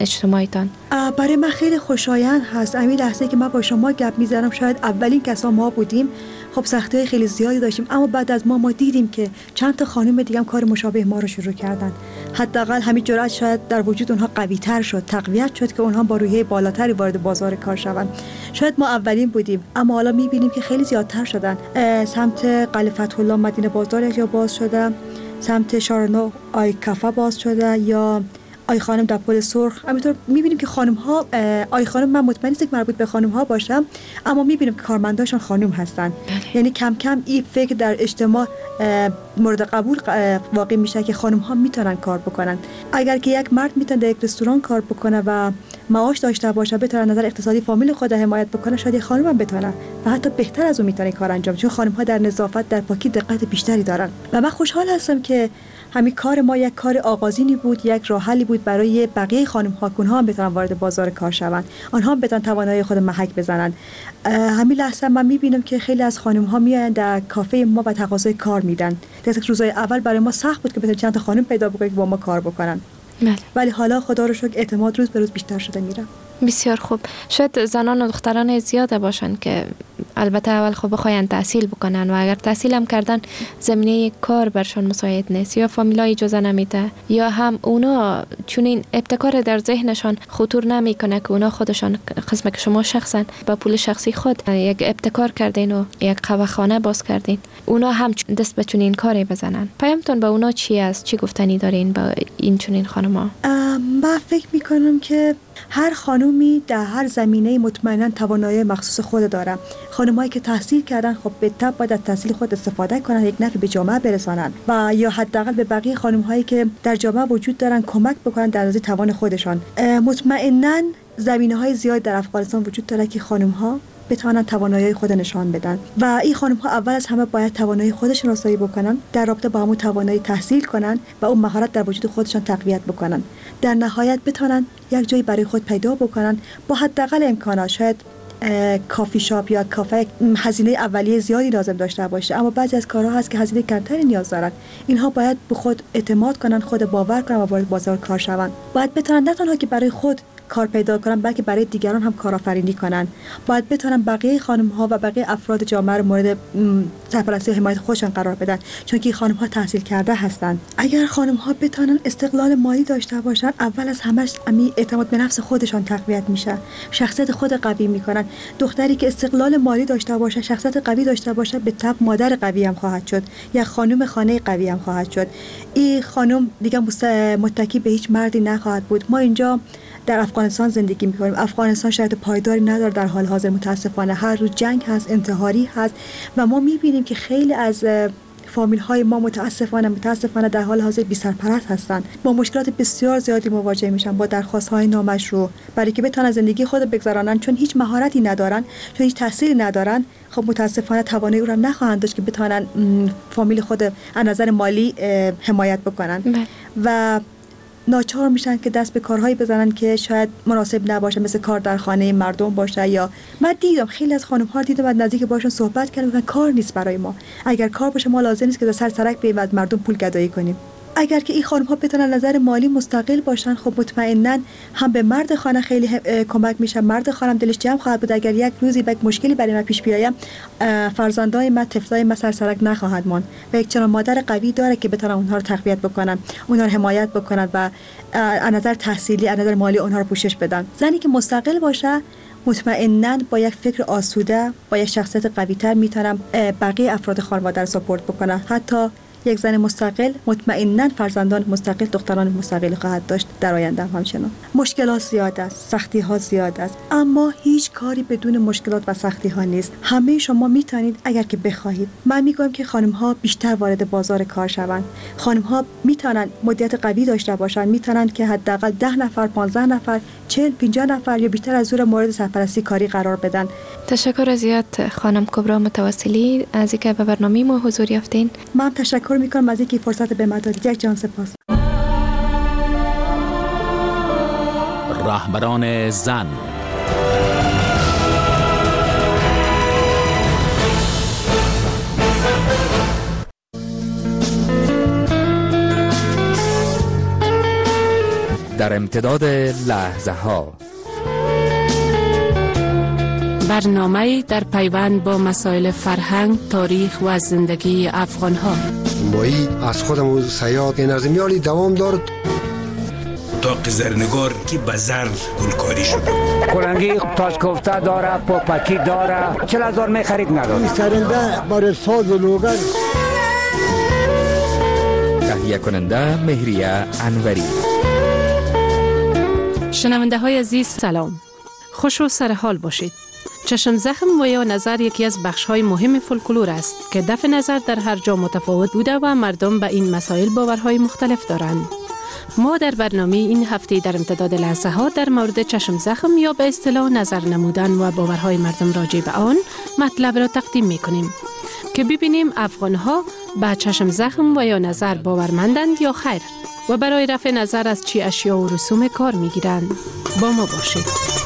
اجتماعیتان؟ برای من خیلی خوشایند هست. همین لحظه که من با شما گپ میزنم شاید اولین کسا ما بودیم. خب سختی‌های خیلی زیادی داشتیم، اما بعد از ما ما دیدیم که چند تا خانم دیگه هم کار مشابه ما رو شروع کردن. حداقل همین جرأت شاید در وجود اونها قوی‌تر شد، تقویت شد که اونها با روحیه بالاتری وارد بازار کار شوند. شاید ما اولین بودیم، اما حالا می‌بینیم که خیلی زیادتر شدن. سمت قلعه فتح‌الله مدینه بازار یا باز شده، سمت شارنو آی کافه باز شده، یا آی خانم در پل سرخ. همینطور می‌بینیم که خانم‌ها، آی خانم من مطمئن نیستم که مربوط به خانم‌ها باشم، اما می‌بینیم که کارمنداشون خانم هستن. یعنی کم کم این فکر در اجتماع مورد قبول واقع میشه که خانم‌ها میتونن کار بکنن. اگر که یک مرد میتونه در یک رستوران کار بکنه و معاش داشته باشه، بتونه نظر اقتصادی فامیل خود حمایت بکنه، شاید یک خانم هم بتونه و حتی بهتر از اون میتونه کار انجام، چون خانم‌ها در نظافت، در پاکی دقت بیشتری دارن. و من خوشحال هستم که همین کار ما یک کار آغازینی بود، یک راه حلی بود برای بقیه خانم‌ها که اونها هم بتونن وارد بازار کار شوند، آنها هم بتونن توانایی خود محک بزنن. همین لحظه من می‌بینم که خیلی از خانم‌ها میان در کافه ما و تقاضای کار میدن. در روزهای اول برای ما سخت بود که بتونیم چند تا خانم پیدا بکنیم که با ما کار بکنن. بله. ولی حالا خدا رو شکر اعتماد روز به روز بیشتر شده میره. بسیار خوب. شاید زنان و دختران زیاده باشن که البته اول خب بخواین تحصیل بکنن و اگر تحصیل هم کردن زمینه کار برشان مساعد نیست، یا فامیلای اجازه نمیده، یا هم اونا چون این ابتکار در ذهنشان خطور نمیکنه که اونا خودشان قسم که شما شخصا با پول شخصی خود یک ابتکار کردین و یک قهوه خانه باز کردین، اونا هم دست به چنین کاری بزنن. پیامتون به اونا چی است؟ چی گفتنی دارین با این چنین خانم‌ها؟ من فکر میکنم که هر خانومی در هر زمینه مطمئنا توانایی مخصوص خود داره. خانمایی که تحصیل کردن خب به تبع باید از تحصیل خود استفاده کنن، یک نفع به جامعه برسانن و یا حداقل به بقیه خانم‌هایی که در جامعه وجود دارن کمک بکنن در اندازه توان خودشان. مطمئنا زمینه‌های زیاد در افغانستان وجود داره که خانم‌ها بتوانن توانایی خود نشان بدن و این خانم‌ها اول از همه باید توانایی خودشون شناسایی بکنن، در رابطه با همون توانایی تحصیل کنن و اون مهارت در وجود خودشون تقویت بکنن. در نهایت بتونن یک جایی برای خود پیدا بکنن با حداقل امکانات. شاید کافی شاپ یا کافه هزینه اولیه زیادی لازم داشته باشه، اما بعضی از کارها هست که هزینه کمتری نیاز دارن. اینها باید به خود اعتماد کنن، خود باور کنن و وارد بازار کار شوند. باید بتونن نه تنها که برای خود کار پیدا کنن بلکه برای دیگران هم کارآفرینی کنن. باید بتونن بقیه خانم‌ها و بقیه افراد جامعه رو مورد سرپرستی و حمایت خودشون قرار بدن، چون که خانم‌ها تحصیل کرده هستن. اگر خانم‌ها بتونن استقلال مالی داشته باشن، اول از همش امی اعتماد به نفس خودشان تقویت میشه، شخصیت خود قوی میکنن. دختری که استقلال مالی داشته باشه، شخصیت قوی داشته باشه، به تبع مادر قوی هم خواهد شد یا خانم خانه قوی هم خواهد شد. این خانم دیگه متکی به هیچ مردی نخواهد بود. ما اینجا در افغانستان زندگی می‌کنیم. افغانستان شرایط پایداری نداره در حال حاضر، متاسفانه هر روز جنگ هست، انتحاری هست و ما می‌بینیم که خیلی از فامیل های ما متاسفانه متاسفانه در حال حاضر بی سرپرست هستند، با مشکلات بسیار زیادی مواجه میشن، با درخواست های نامشروع برای که بتونن زندگی خود بگذرانن، چون هیچ مهارتی ندارن، چون هیچ تحصیلی ندارن. خب متاسفانه توانایی رو نخواهند داشت که بتونن فامیل خود از نظر مالی حمایت بکنن و ناچار میشن که دست به کارهایی بزنن که شاید مناسب نباشه، مثل کار در خانه مردم باشه. یا من دیدم خیلی از خانم‌ها دیدم و نزدیک باشون صحبت کردن، کار نیست برای ما، اگر کار باشه ما لازم نیست که در سر سرک بریم و مردم پول گدایی کنیم. اگر که این خانم‌ها بتونن نظر مالی مستقل باشن، خب مطمئناً هم به مرد خانه خیلی کمک میشه، مرد خانم دلش جمع خواهد بود. اگر یک روزی یک مشکلی برای من پیش بیاید، فرزندای من، طفلای من سر سرک نخواهد ماند و یک چنان مادر قوی داره که بتونن اونها رو تقویت بکنن، اونها رو حمایت بکنن و از نظر تحصیلی، از نظر مالی اونها رو پوشش بدن. زنی که مستقل باشه مطمئناً با یک فکر آسوده، با یک شخصیت قوی‌تر میتونم بقیه افراد خانواده رو ساپورت بکنه. حتی یک زن مستقل مطمئناً فرزندان مستقل، دختران مستقل خواهد داشت در آینده. همچنان مشکلات زیاد است، سختی ها زیاد است، اما هیچ کاری بدون مشکلات و سختی ها نیست. همه شما میتونید اگر که بخواهید. من میگم که خانم ها بیشتر وارد بازار کار شوند. خانم ها میتونن مدیریت قوی داشته باشند، میتونن که حداقل ده نفر، پانزده نفر، چهل، پنجاه نفر یا بیشتر از اون مورد سرپرستی کاری قرار بدن. تشکر زیاد خانم کبرا متواصلی از اینکه به برنامه ما حضور یافتین. من تشکر میکنم از اینکه فرصت به ما دادید. یک جان سپاس. رهبران زن. در امتداد لحظه ها. برنامه در پیوند با مسائل فرهنگ، تاریخ و زندگی افغان ها. مایی از خودم سیاد نظمیالی دوام دارد. داق زرنگار که به زر گلکاری شده. کلنگی تاج کوفته داره، پاپکی داره، چل هزار می خرید نداره. سرنده برای ساز و لوگر. تهیه کننده مهریه انوری. شنونده های عزیز سلام. خوش و سرحال باشید. چشم زخم و یا نظر یکی از بخش های مهم فولکلور است که دفع نظر در هر جا متفاوت بوده و مردم به این مسائل باورهای مختلف دارند. ما در برنامه این هفته در امتداد لحظه ها در مورد چشم زخم یا به اصطلاح نظر نمودن و باورهای مردم راجع به آن مطلب را تقدیم می کنیم که ببینیم افغان ها به چشم زخم و یا نظر باورمندند یا خیر و برای رفع نظر از چی اشیا و رسوم کار می گیرند. با ما باشید.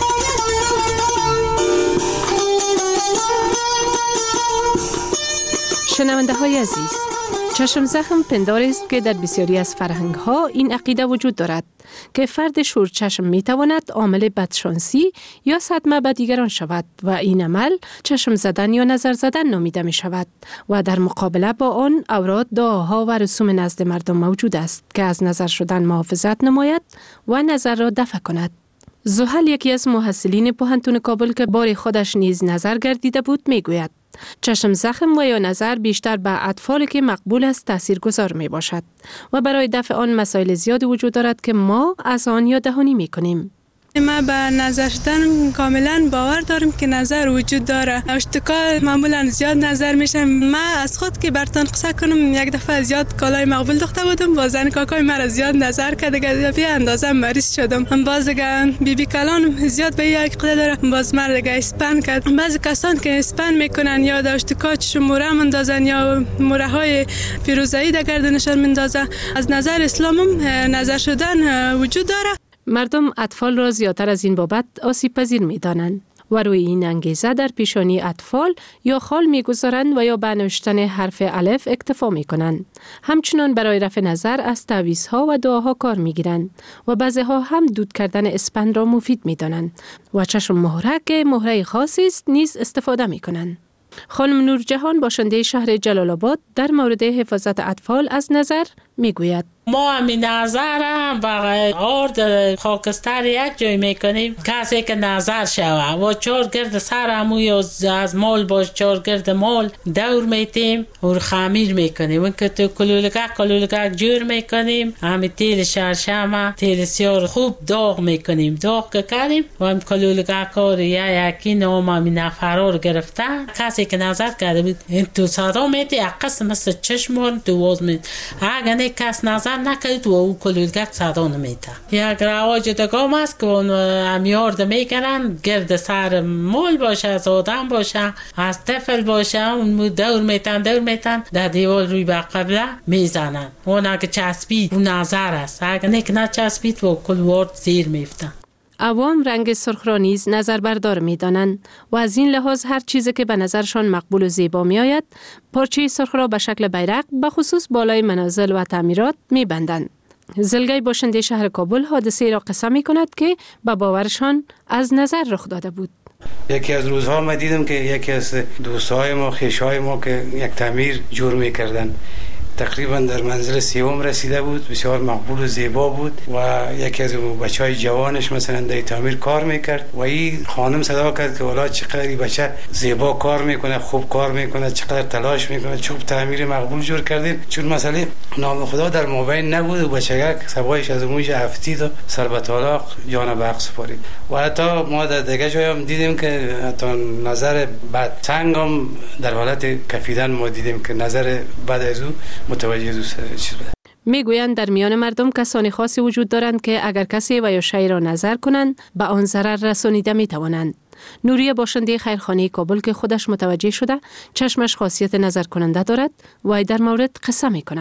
شنونده های عزیز، چشم زخم پندار است که در بسیاری از فرهنگ ها این عقیده وجود دارد که فرد شور چشم می تواند عامل بدشانسی یا صدمه به دیگران شود و این عمل چشم زدن یا نظر زدن نامیده می شود و در مقابله با آن اوراد، دعاها و رسوم نزد مردم موجود است که از نظر شدن محافظت نماید و نظر را دفع کند. زحل، یکی از محصلین پوهنتون کابل که بار خودش نیز نظر گردیده بود، می گوید چشم زخم و یا نظر بیشتر به اطفال که مقبول است تاثیرگذار می باشد و برای دفع آن مسائل زیاد وجود دارد که ما از آن یاددهانی می کنیم. ما به نظر شدن کاملا باور داریم که نظر وجود داره. اشتکا معمولا زیاد نظر میشه. ما از خود که برتون قصه کنم، یک دفعه زیاد کالای مقبول داشته بودم، با زن کاکای مرا زیاد نظر کرد، دیگه به اندازه مریض شدم. باز دیگه بی بی کلان زیاد به یک قضیه داره، باز مرا دیگه اسپن کرد. بعضی کسان که اسپن میکنن یا اشتکا چشم موره مندازن یا موره های فیروزه‌ای در گردنشان مندازه، از نظر اسلام هم نظر شدن وجود داره. مردم اطفال را زیادتر از این بابت آسیب پذیر می دانند و روی این انگیزه در پیشانی اطفال یا خال می گذارند و یا به نوشتن حرف الف اکتفا می کنند. همچنان برای رفع نظر از تعویض‌ها و دعاها کار می گیرند و بعضی‌ها هم دود کردن اسپند را مفید می دانند و چشم مهره که مهره خاصی است نیز استفاده می کنند. خانم نورجهان، باشنده شهر جلال آباد، در مورد حفاظت اطفال از نظر می گوید: ما همین نظر هم با آرد خاکستر یک جای میکنیم، کسی که نظر شوه و چار گرد سر هموی از مال باش چار گرد مال دور میتیم و خمیر میکنیم. اون که تو کلولگک کلولگک جور میکنیم، همین تیل شرشمه تیل سیار خوب داغ میکنیم. داغ که کردیم و هم کلولگک ها یا یکی نام همین نفرار گرفته، کسی که نظر کرده بود این تو صدا میتی یک قسم مثل چشمان تو واز میت، اگر نه کس نظر نکرد و او کلولگک صدا نمیده. یک رواج دگام است که اون امیارد میکنن گرد سر مول باشه، از آدم باشه، از طفل باشه، اون دور میتن دور میتن در دیوال روی به قبله میزنن. اون اگه چسبید اون نظر است، اگه نه نه چسبید و کلوارد زیر میفتن. عوام رنگ سرخ را نیز نظر بردار می دانند و از این لحاظ هر چیزی که به نظرشان مقبول و زیبا می آید پارچه سرخ را به شکل بیرق به خصوص بالای منازل و تعمیرات می بندند. زلگی، باشنده شهر کابل، حادثه را قصه می کند که به باورشان از نظر رخ داده بود. یکی از روزها ما دیدم که یکی از دوستای ما، خویشای ما که یک تعمیر جور می کردن، تقریبا در منزل سیوم رسیده بود، بسیار مقبول و زیبا بود و یکی از بچهای جوانش مثلا در تعمیر کار میکرد و این خانم صدا کرد که والا چقدر این بچه زیبا کار میکنه، خوب کار میکنه، چقدر تلاش میکنه، چوب تعمیر مقبول جور کردیم. چون مسئله نام خدا در مابین نبود و بچه سبایش از موج هفتید و سر به طلاق جان به حق سپارید. و حتی ما در دیگه جای هم دیدیم که حتی نظر بد تنگ هم در حالت کفیدن ما دیدیم که نظر بد از او متوجه دوست چیز بده. میگویند در میان مردم کسانی خاصی وجود دارند که اگر کسی و یا شی را نظر کنند به آن ضرر رسانیده می توانند. نوریه، باشنده خیرخانه کابل که خودش متوجه شده چشمش خاصیت نظر کننده دارد و در مورد قصه می کند.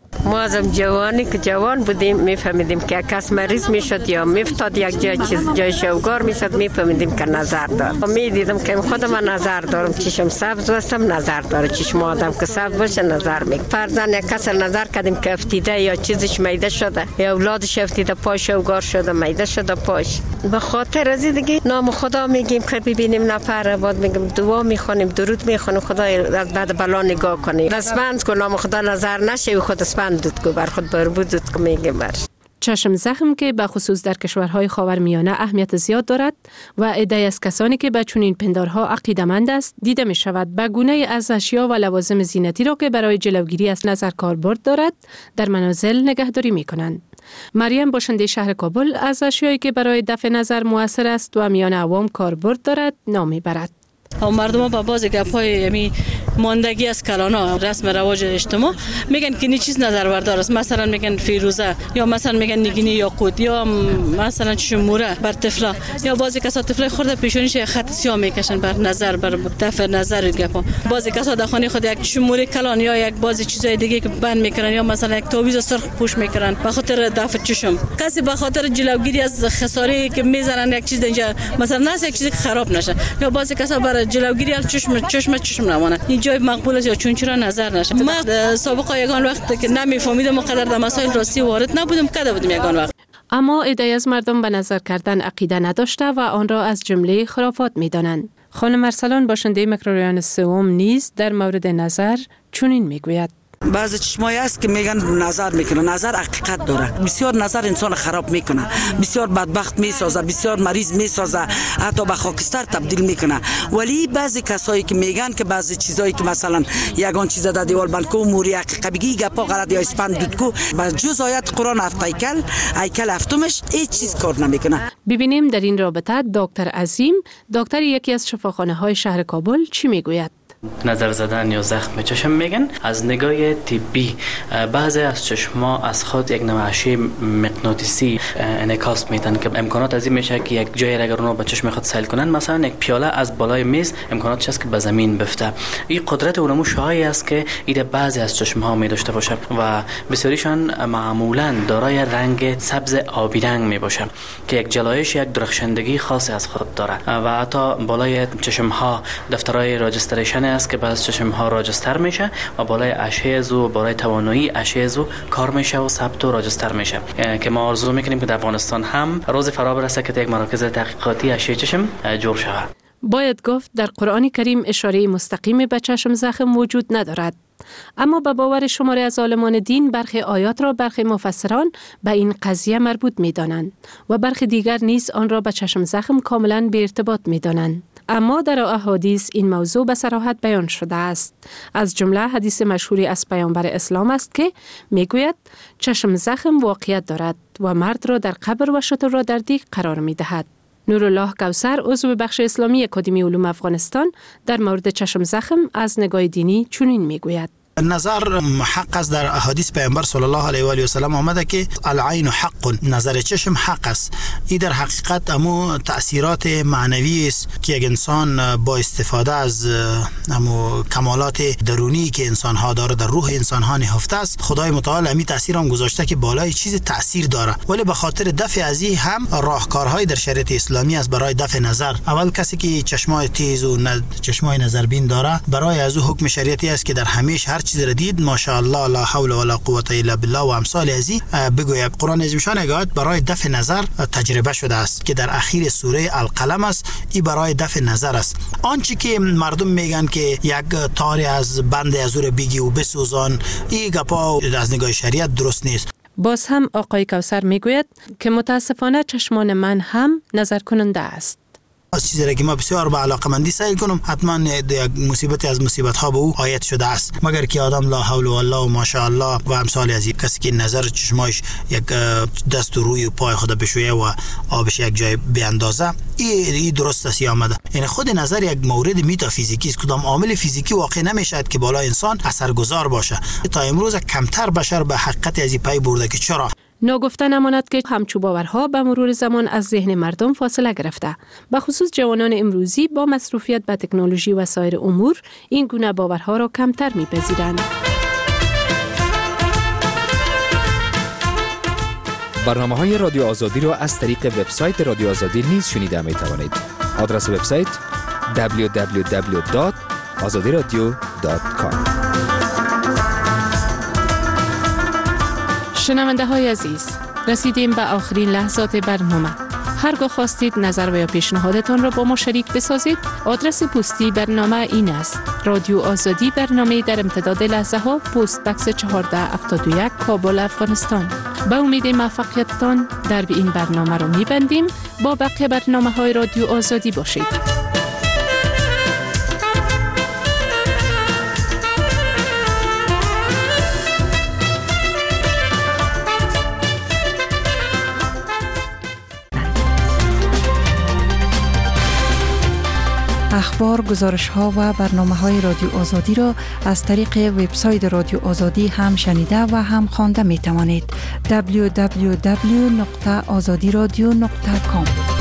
ما از جوانی که جوان بودیم میفهمیدیم که کس مریض میشد یا میفتاد یک جای چیز جای شوگار میشد میفهمیدیم که نظر دار. میدیدم که خودم نظر دارم، چشم سبز هستم نظر داره، چشم آدم که سبز باشه نظر میک. فرضاً یک کس نظر کردیم که افتیده یا چیزش میده شده یا اولادش افتیده پاش شوگار شده میده شده پاش. به خاطر از دیگه نام خدا میگیم که ببینیم نفر بعد میگم دعا میخونیم درود میخونیم خدا از بعد بلا نگاه کنه. دستبند کو نام خدا نظر نشه خود دستبند دود کو بر خود بربود دود کو میگیم برش. چشم زخم که به خصوص در کشورهای خاورمیانه اهمیت زیاد دارد و عده‌ای از کسانی که به چنین پندارها عقیده‌مند است دیده می شود به گونه از اشیا و لوازم زینتی را که برای جلوگیری از نظر کاربرد دارد در منازل نگهداری می کنند. مریم باشنده شهر کابل از اشیایی که برای دفع نظر مؤثر است و میان عوام کاربرد دارد نام میبرد. مردم ها با باز گپ‌های یمی ماندگی از کلانا رسم رواج اجتماع میگن که این چیز نظر بردار است، مثلا میگن فیروزه یا مثلا میگن نگینی یاقوت یا مثلا شموره بر طفلا یا بعضی کسا طفلای خورده پیشونیش خط سیاه میکشن بر نظر بر دفع نظر گپا. بعضی کسا در خانه خود یک شموره کلان یا یک بعضی چیزای دیگه که بند میکنن یا مثلا یک تعویض سرخ پوش میکنن به خاطر دفع چشم. کسی به خاطر جلوگیری از خساره که میزنن یک چیز اینجا مثلا نه یک چیزی خراب نشه یا بعضی کسا برای جلوگیری از چشم چشم چشم نمونه این جای مقبول است یا چون چرا نظر نشه. ما سابقا یگان وقت که نمیفهمیدم مقدر در مسائل راستی وارد نبودم کده بودم یگان وقت. اما عده‌ای از مردم به نظر کردن عقیده نداشته و آن را از جمله خرافات می‌دانند. خانم ارسلان باشنده میکروریان سوم نیز در مورد نظر چنین میگوید: بعضی چشمایی است که میگن نظر میکنه، نظر حقیقت داره. بسیار نظر انسان خراب میکنه، بسیار بدبخت میسازه، بسیار مریض میسازه، حتی به خاکستر تبدیل میکنه. ولی بعضی کسایی که میگن که بعضی چیزایی که مثلا یگان چیز در دیوال بلکو موری حقیقت بگی گپا غلط یا اسپند دودکو با جز آیت قرآن هفت هیکل هیکل هفتمش هیچ چیز کار نمیکنه. ببینیم در این رابطه دکتر عظیم، دکتر یکی از شفاخانه های شهر کابل چی میگوید؟ نظر زدن یا زخم چشم میگن از نگاه طبی بعضی از چشما از خود یک نوع اشعه مغناطیسی انعکاس میدن که امکانات از این میشه که یک جایی را اگر اونها به چشم خود سیل کنن مثلا یک پیاله از بالای میز امکاناتش است که به زمین بفته. این قدرت اونمو شایع است که ایده بعضی از چشمها می داشته باشه و بسیاریشان معمولا دارای رنگ سبز آبی رنگ می باشه که یک جلایش یک درخشندگی خاصی از خود داره و حتی بالای چشمها دفترهای راجستریشن است که بعض چشم ها راجستر میشه و بالای اشعه زو بالای توانایی اشعه زو کار میشه و ثبت و راجستر میشه که ما آرزو میکنیم که در افغانستان هم روز فرا برسه که یک مراکز تحقیقاتی اشعه چشم جور شود. باید گفت در قرآن کریم اشاره مستقیم به چشم زخم وجود ندارد، اما به باور شماری از عالمان دین برخی آیات را برخی مفسران به این قضیه مربوط می‌دانند و برخی دیگر نیز آن را به چشم زخم کاملا بی ارتباط می‌دانند. اما در احادیث این موضوع به صراحت بیان شده است. از جمله حدیث مشهوری از پیامبر اسلام است که میگوید چشم زخم واقعیت دارد و مرد را در قبر و شتر را در دیگ قرار می‌دهد. نورالله کوثر عضو بخش اسلامی اکادمی علوم افغانستان در مورد چشم زخم از نگاه دینی چنین میگوید: نظر حق است. در احادیث پیامبر صلی الله علیه و آله و سلم آمده که العین حق، نظر چشم حق است. این در حقیقت امو تأثیرات معنوی است که یک انسان با استفاده از امو کمالات درونی که انسان ها داره در روح انسان ها نهفته است، خدای متعال امی تأثیر هم گذاشته که بالای چیز تأثیر داره. ولی به خاطر دفع از این هم راهکارهای در شریعت اسلامی است برای دفع نظر. اول کسی که چشمای تیز و چشمای نظربین داره برای از او حکم شریعتی است که در همیشه هر چیز را دید ماشاءالله لا حول ولا قوه الا بالله و امثال ازی بگوید. قرآن عظیم شان آیات برای دفع نظر تجربه شده است که در اخیر سوره القلم است. این برای دفع نظر است. آنچه که مردم میگن که یک تاری از بند از او بگی و بسوزان، این گپا از نگاه شریعت درست نیست. باز هم آقای کوثر میگوید که متاسفانه چشمان من هم نظر کننده است. از چیزی را که ما بسیار به علاقمندی سعی کنم، حتما یک مصیبتی از مصیبت ها به او آیت شده است، مگر که آدم لا حول ولا و ماشاءالله و امثال از این کسی که نظر چشمایش یک دست و روی و پای خود بشویه و آبش یک جای بیاندازه، این درست است آمده. یعنی خود نظر یک مورد متافیزیکی است. کدام عامل فیزیکی واقع نمیشد که بالا انسان اثرگذار باشه. تا امروز کمتر بشر به حقیقت از این پی برده که چرا. ناگفته نماند که همچو باورها به مرور زمان از ذهن مردم فاصله گرفته. به خصوص جوانان امروزی با مصروفیت به تکنولوژی و سایر امور این گونه باورها را کمتر می‌پذیرند. برنامه های رادیو آزادی را از طریق وبسایت رادیو آزادی نیز شنیده می توانید. آدرس وبسایت دبلیو دبلیو دبلیو دات آزادی رادیو دات کام. شنونده های عزیز، رسیدیم به آخرین لحظات برنامه. هرگاه خواستید نظر و یا پیشنهادتان را با ما شریک بسازید، آدرس پستی برنامه این است: رادیو آزادی، برنامه در امتداد لحظه ها، پست بکس چهارده هفتاد و یک، کابل، افغانستان. به امید موفقیتتان در این برنامه را می‌بندیم. با بقیه برنامه های رادیو آزادی باشید. اخبار، گزارش‌ها و برنامه‌های رادیو آزادی را از طریق وبسایت رادیو آزادی هم شنیده و هم خوانده می‌توانید. دبلیو دبلیو دبلیو دات آزادی رادیو دات کام